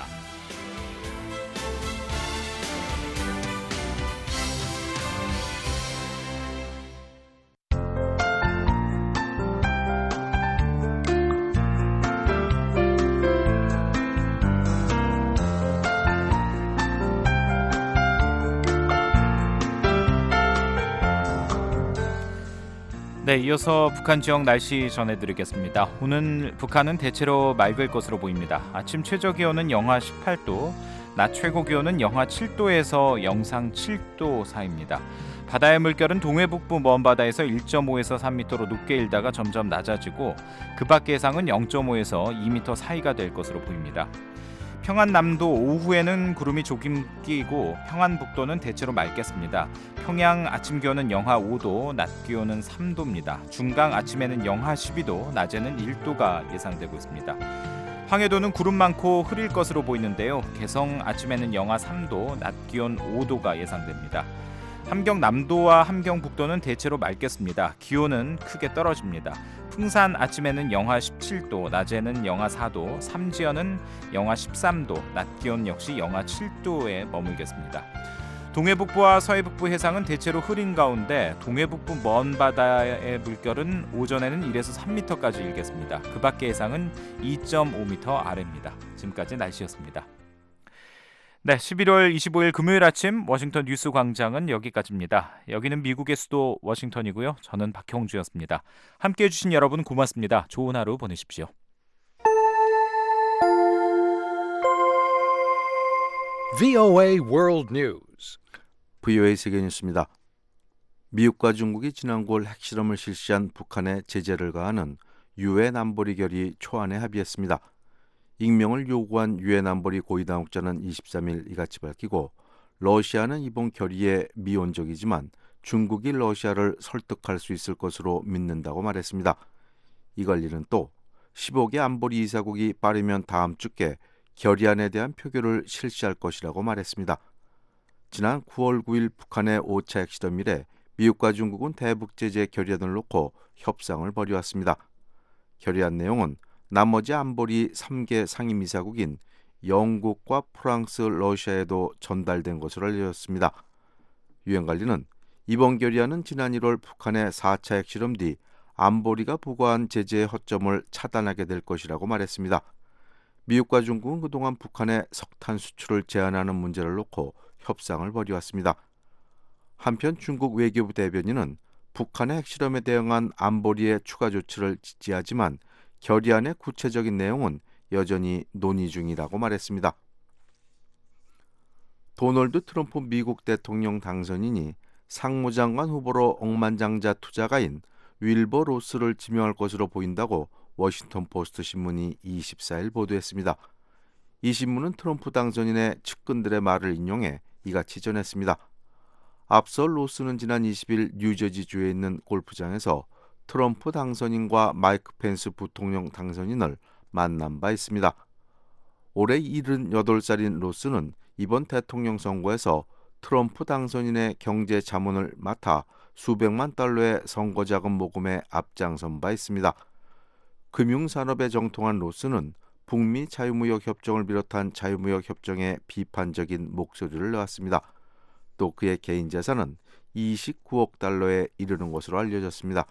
네, 이어서 북한 지역 날씨 전해드리겠습니다. 오늘 북한은 대체로 맑을 것으로 보입니다. 아침 최저 기온은 영하 십팔 도, 낮 최고 기온은 영하 칠 도에서 영상 칠 도 사이입니다. 바다의 물결은 동해북부 먼바다에서 일 점 오에서 삼 미터로 높게 일다가 점점 낮아지고 그 밖 예상은 영 점 오에서 이 미터 사이가 될 것으로 보입니다. 평안남도 오후에는 구름이 조금 끼고 평안북도는 대체로 맑겠습니다. 평양 아침 기온은 영하 오 도, 낮 기온은 삼 도입니다. 중강 아침에는 영하 십이 도, 낮에는 일 도가 예상되고 있습니다. 황해도는 구름 많고 흐릴 것으로 보이는데요. 개성 아침에는 영하 삼 도, 낮 기온 오 도가 예상됩니다. 함경 남도와 함경 북도는 대체로 맑겠습니다. 기온은 크게 떨어집니다. 풍산 아침에는 영하 십칠 도, 낮에는 영하 사 도, 삼지연은 영하 십삼 도, 낮 기온 역시 영하 칠 도에 머물겠습니다. 동해북부와 서해북부 해상은 대체로 흐린 가운데 동해북부 먼 바다의 물결은 오전에는 일에서 삼 미터까지 일겠습니다. 그 밖의 해상은 이 점 오 미터 아래입니다. 지금까지 날씨였습니다. 네, 십일월 이십오일 금요일 아침 워싱턴 뉴스 광장은 여기까지입니다. 여기는 미국의 수도 워싱턴이고요. 저는 박형주였습니다. 함께해 주신 여러분 고맙습니다. 좋은 하루 보내십시오. 브이오에이 World News. 브이오에이 세계 뉴스입니다. 미국과 중국이 지난 구월 핵실험을 실시한 북한에 제재를 가하는 유엔 안보리 결의 초안에 합의했습니다. 익명을 요구한 유엔 안보리 고위당국자는 이십삼일 이같이 밝히고 러시아는 이번 결의에 미온적이지만 중국이 러시아를 설득할 수 있을 것으로 믿는다고 말했습니다. 이 관리는 또 십오 개 안보리 이사국이 빠르면 다음 주께 결의안에 대한 표결을 실시할 것이라고 말했습니다. 지난 구월 구일 북한의 오 차 핵실험 이래 미국과 중국은 대북제재 결의안을 놓고 협상을 벌여왔습니다. 결의안 내용은 나머지 안보리 삼 개 상임이사국인 영국과 프랑스, 러시아에도 전달된 것으로 알려졌습니다. 유엔관리는 이번 결의안은 지난 일월 북한의 사 차 핵실험 뒤 안보리가 부과한 제재의 허점을 차단하게 될 것이라고 말했습니다. 미국과 중국은 그동안 북한의 석탄 수출을 제한하는 문제를 놓고 협상을 벌여왔습니다. 한편 중국 외교부 대변인은 북한의 핵실험에 대응한 안보리의 추가 조치를 지지하지만 결의안의 구체적인 내용은 여전히 논의 중이라고 말했습니다. 도널드 트럼프 미국 대통령 당선인이 상무장관 후보로 억만장자 투자가인 윌버 로스를 지명할 것으로 보인다고 워싱턴 포스트 신문이 이십사일 보도했습니다. 이 신문은 트럼프 당선인의 측근들의 말을 인용해 이같이 전했습니다. 앞서 로스는 지난 이십일 뉴저지주에 있는 골프장에서 트럼프 당선인과 마이크 펜스 부통령 당선인을 만난 바 있습니다. 올해 일흔여덟 살인 로스는 이번 대통령 선거에서 트럼프 당선인의 경제 자문을 맡아 수백만 달러의 선거자금 모금에 앞장선 바 있습니다. 금융산업에 정통한 로스는 북미 자유무역 협정을 비롯한 자유무역 협정에 비판적인 목소리를 내왔습니다. 또 그의 개인 재산은 이십구억 달러에 이르는 것으로 알려졌습니다.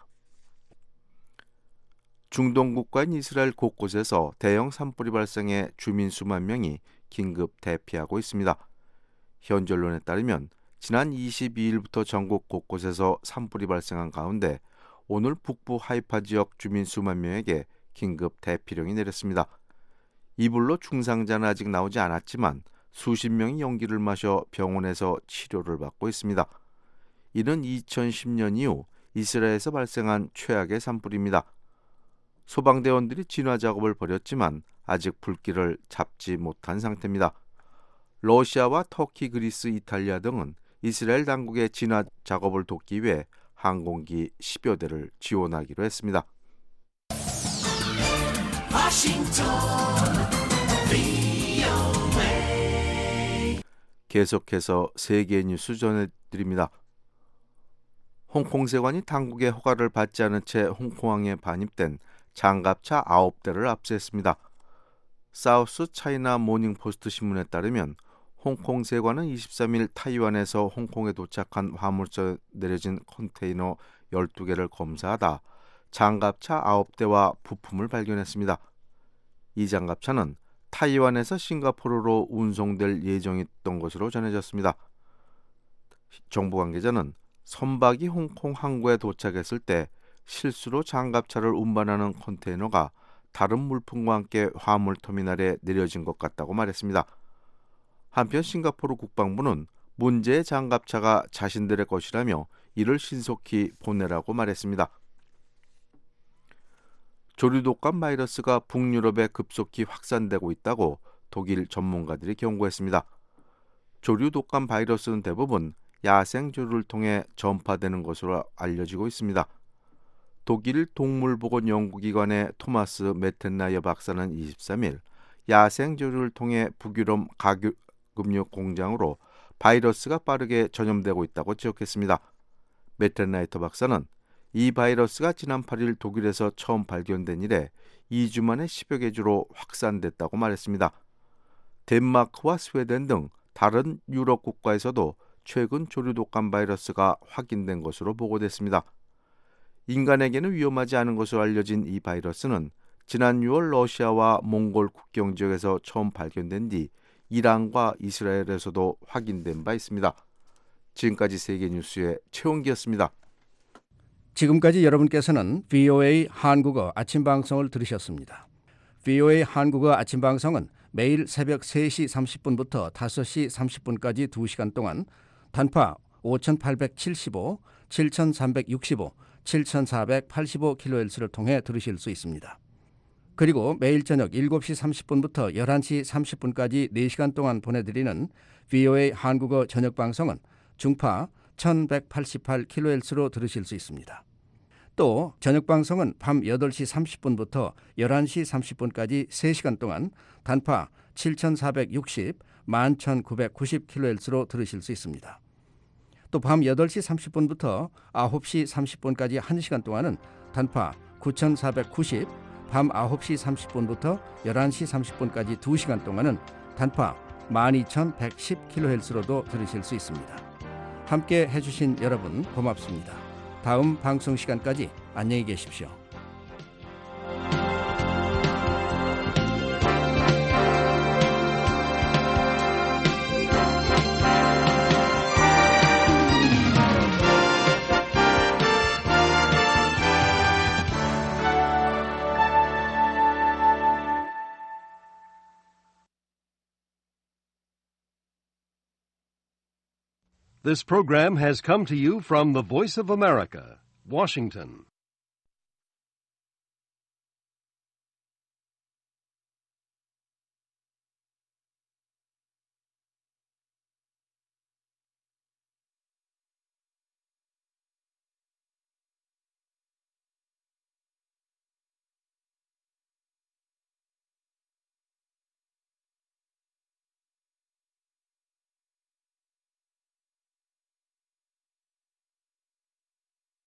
중동 국가인 이스라엘 곳곳에서 대형 산불이 발생해 주민 수만 명이 긴급 대피하고 있습니다. 현지 언론에 따르면 지난 이십이일부터 전국 곳곳에서 산불이 발생한 가운데 오늘 북부 하이파 지역 주민 수만 명에게 긴급 대피령이 내렸습니다. 이불로 중상자는 아직 나오지 않았지만 수십 명이 연기를 마셔 병원에서 치료를 받고 있습니다. 이는 이천십 년 이후 이스라엘에서 발생한 최악의 산불입니다. 소방대원들이 진화 작업을 벌였지만 아직 불길을 잡지 못한 상태입니다. 러시아와 터키, 그리스, 이탈리아 등은 이스라엘 당국의 진화 작업을 돕기 위해 항공기 십여 대를 지원하기로 했습니다. 계속해서 세계 뉴스 전해드립니다. 홍콩 세관이 당국의 허가를 받지 않은 채 홍콩항에 반입된 장갑차 아홉 대를 압수했습니다. 사우스 차이나 모닝포스트 신문에 따르면 홍콩 세관은 이십삼일 타이완에서 홍콩에 도착한 화물차 내려진 컨테이너 열두 개를 검사하다 장갑차 아홉 대와 부품을 발견했습니다. 이 장갑차는 타이완에서 싱가포르로 운송될 예정이었던 것으로 전해졌습니다. 정부 관계자는 선박이 홍콩 항구에 도착했을 때 실수로 장갑차를 운반하는 컨테이너가 다른 물품과 함께 화물터미널에 내려진 것 같다고 말했습니다. 한편 싱가포르 국방부는 문제의 장갑차가 자신들의 것이라며 이를 신속히 보내라고 말했습니다. 조류독감 바이러스가 북유럽에 급속히 확산되고 있다고 독일 전문가들이 경고했습니다. 조류독감 바이러스는 대부분 야생 조류를 통해 전파되는 것으로 알려지고 있습니다. 독일 동물보건연구기관의 토마스 메텐나이어 박사는 이십삼일 야생 조류를 통해 북유럽 가금육 공장으로 바이러스가 빠르게 전염되고 있다고 지적했습니다. 메텐나이어 박사는 이 바이러스가 지난 팔일 독일에서 처음 발견된 이래 이 주 만에 십여 개 주로 확산됐다고 말했습니다. 덴마크와 스웨덴 등 다른 유럽 국가에서도 최근 조류독감 바이러스가 확인된 것으로 보고됐습니다. 인간에게는 위험하지 않은 것으로 알려진 이 바이러스는 지난 유월 러시아와 몽골 국경 지역에서 처음 발견된 뒤 이란과 이스라엘에서도 확인된 바 있습니다. 지금까지 세계뉴스의 최홍기였습니다. 지금까지 여러분께서는 브이오에이 한국어 아침방송을 들으셨습니다. 브이오에이 한국어 아침방송은 매일 새벽 세 시 삼십 분부터 다섯 시 삼십 분까지 두 시간 동안 단파 오천팔백칠십오, 칠천삼백육십오, 칠천사백팔십오 킬로헤르츠를 통해 들으실 수 있습니다. 그리고 매일 저녁 일곱 시 삼십 분부터 열한 시 삼십 분까지 네 시간 동안 보내드리는 브이오에이 한국어 저녁방송은 중파 천백팔십팔 킬로헤르츠로 들으실 수 있습니다. 또 저녁방송은 밤 여덟 시 삼십 분부터 열한 시 삼십 분까지 세 시간 동안 단파 칠천사백육십, 만 천구백구십 킬로헤르츠로 들으실 수 있습니다. 또 밤 여덟 시 삼십 분부터 아홉 시 삼십 분까지 한 시간 동안은 단파 구천사백구십, 밤 아홉 시 삼십 분부터 열한 시 삼십 분까지 두 시간 동안은 단파 만 이천백십 킬로헤르츠로도 들으실 수 있습니다. 함께 해주신 여러분 고맙습니다. 다음 방송 시간까지 안녕히 계십시오. This program has come to you from the Voice of America, Washington.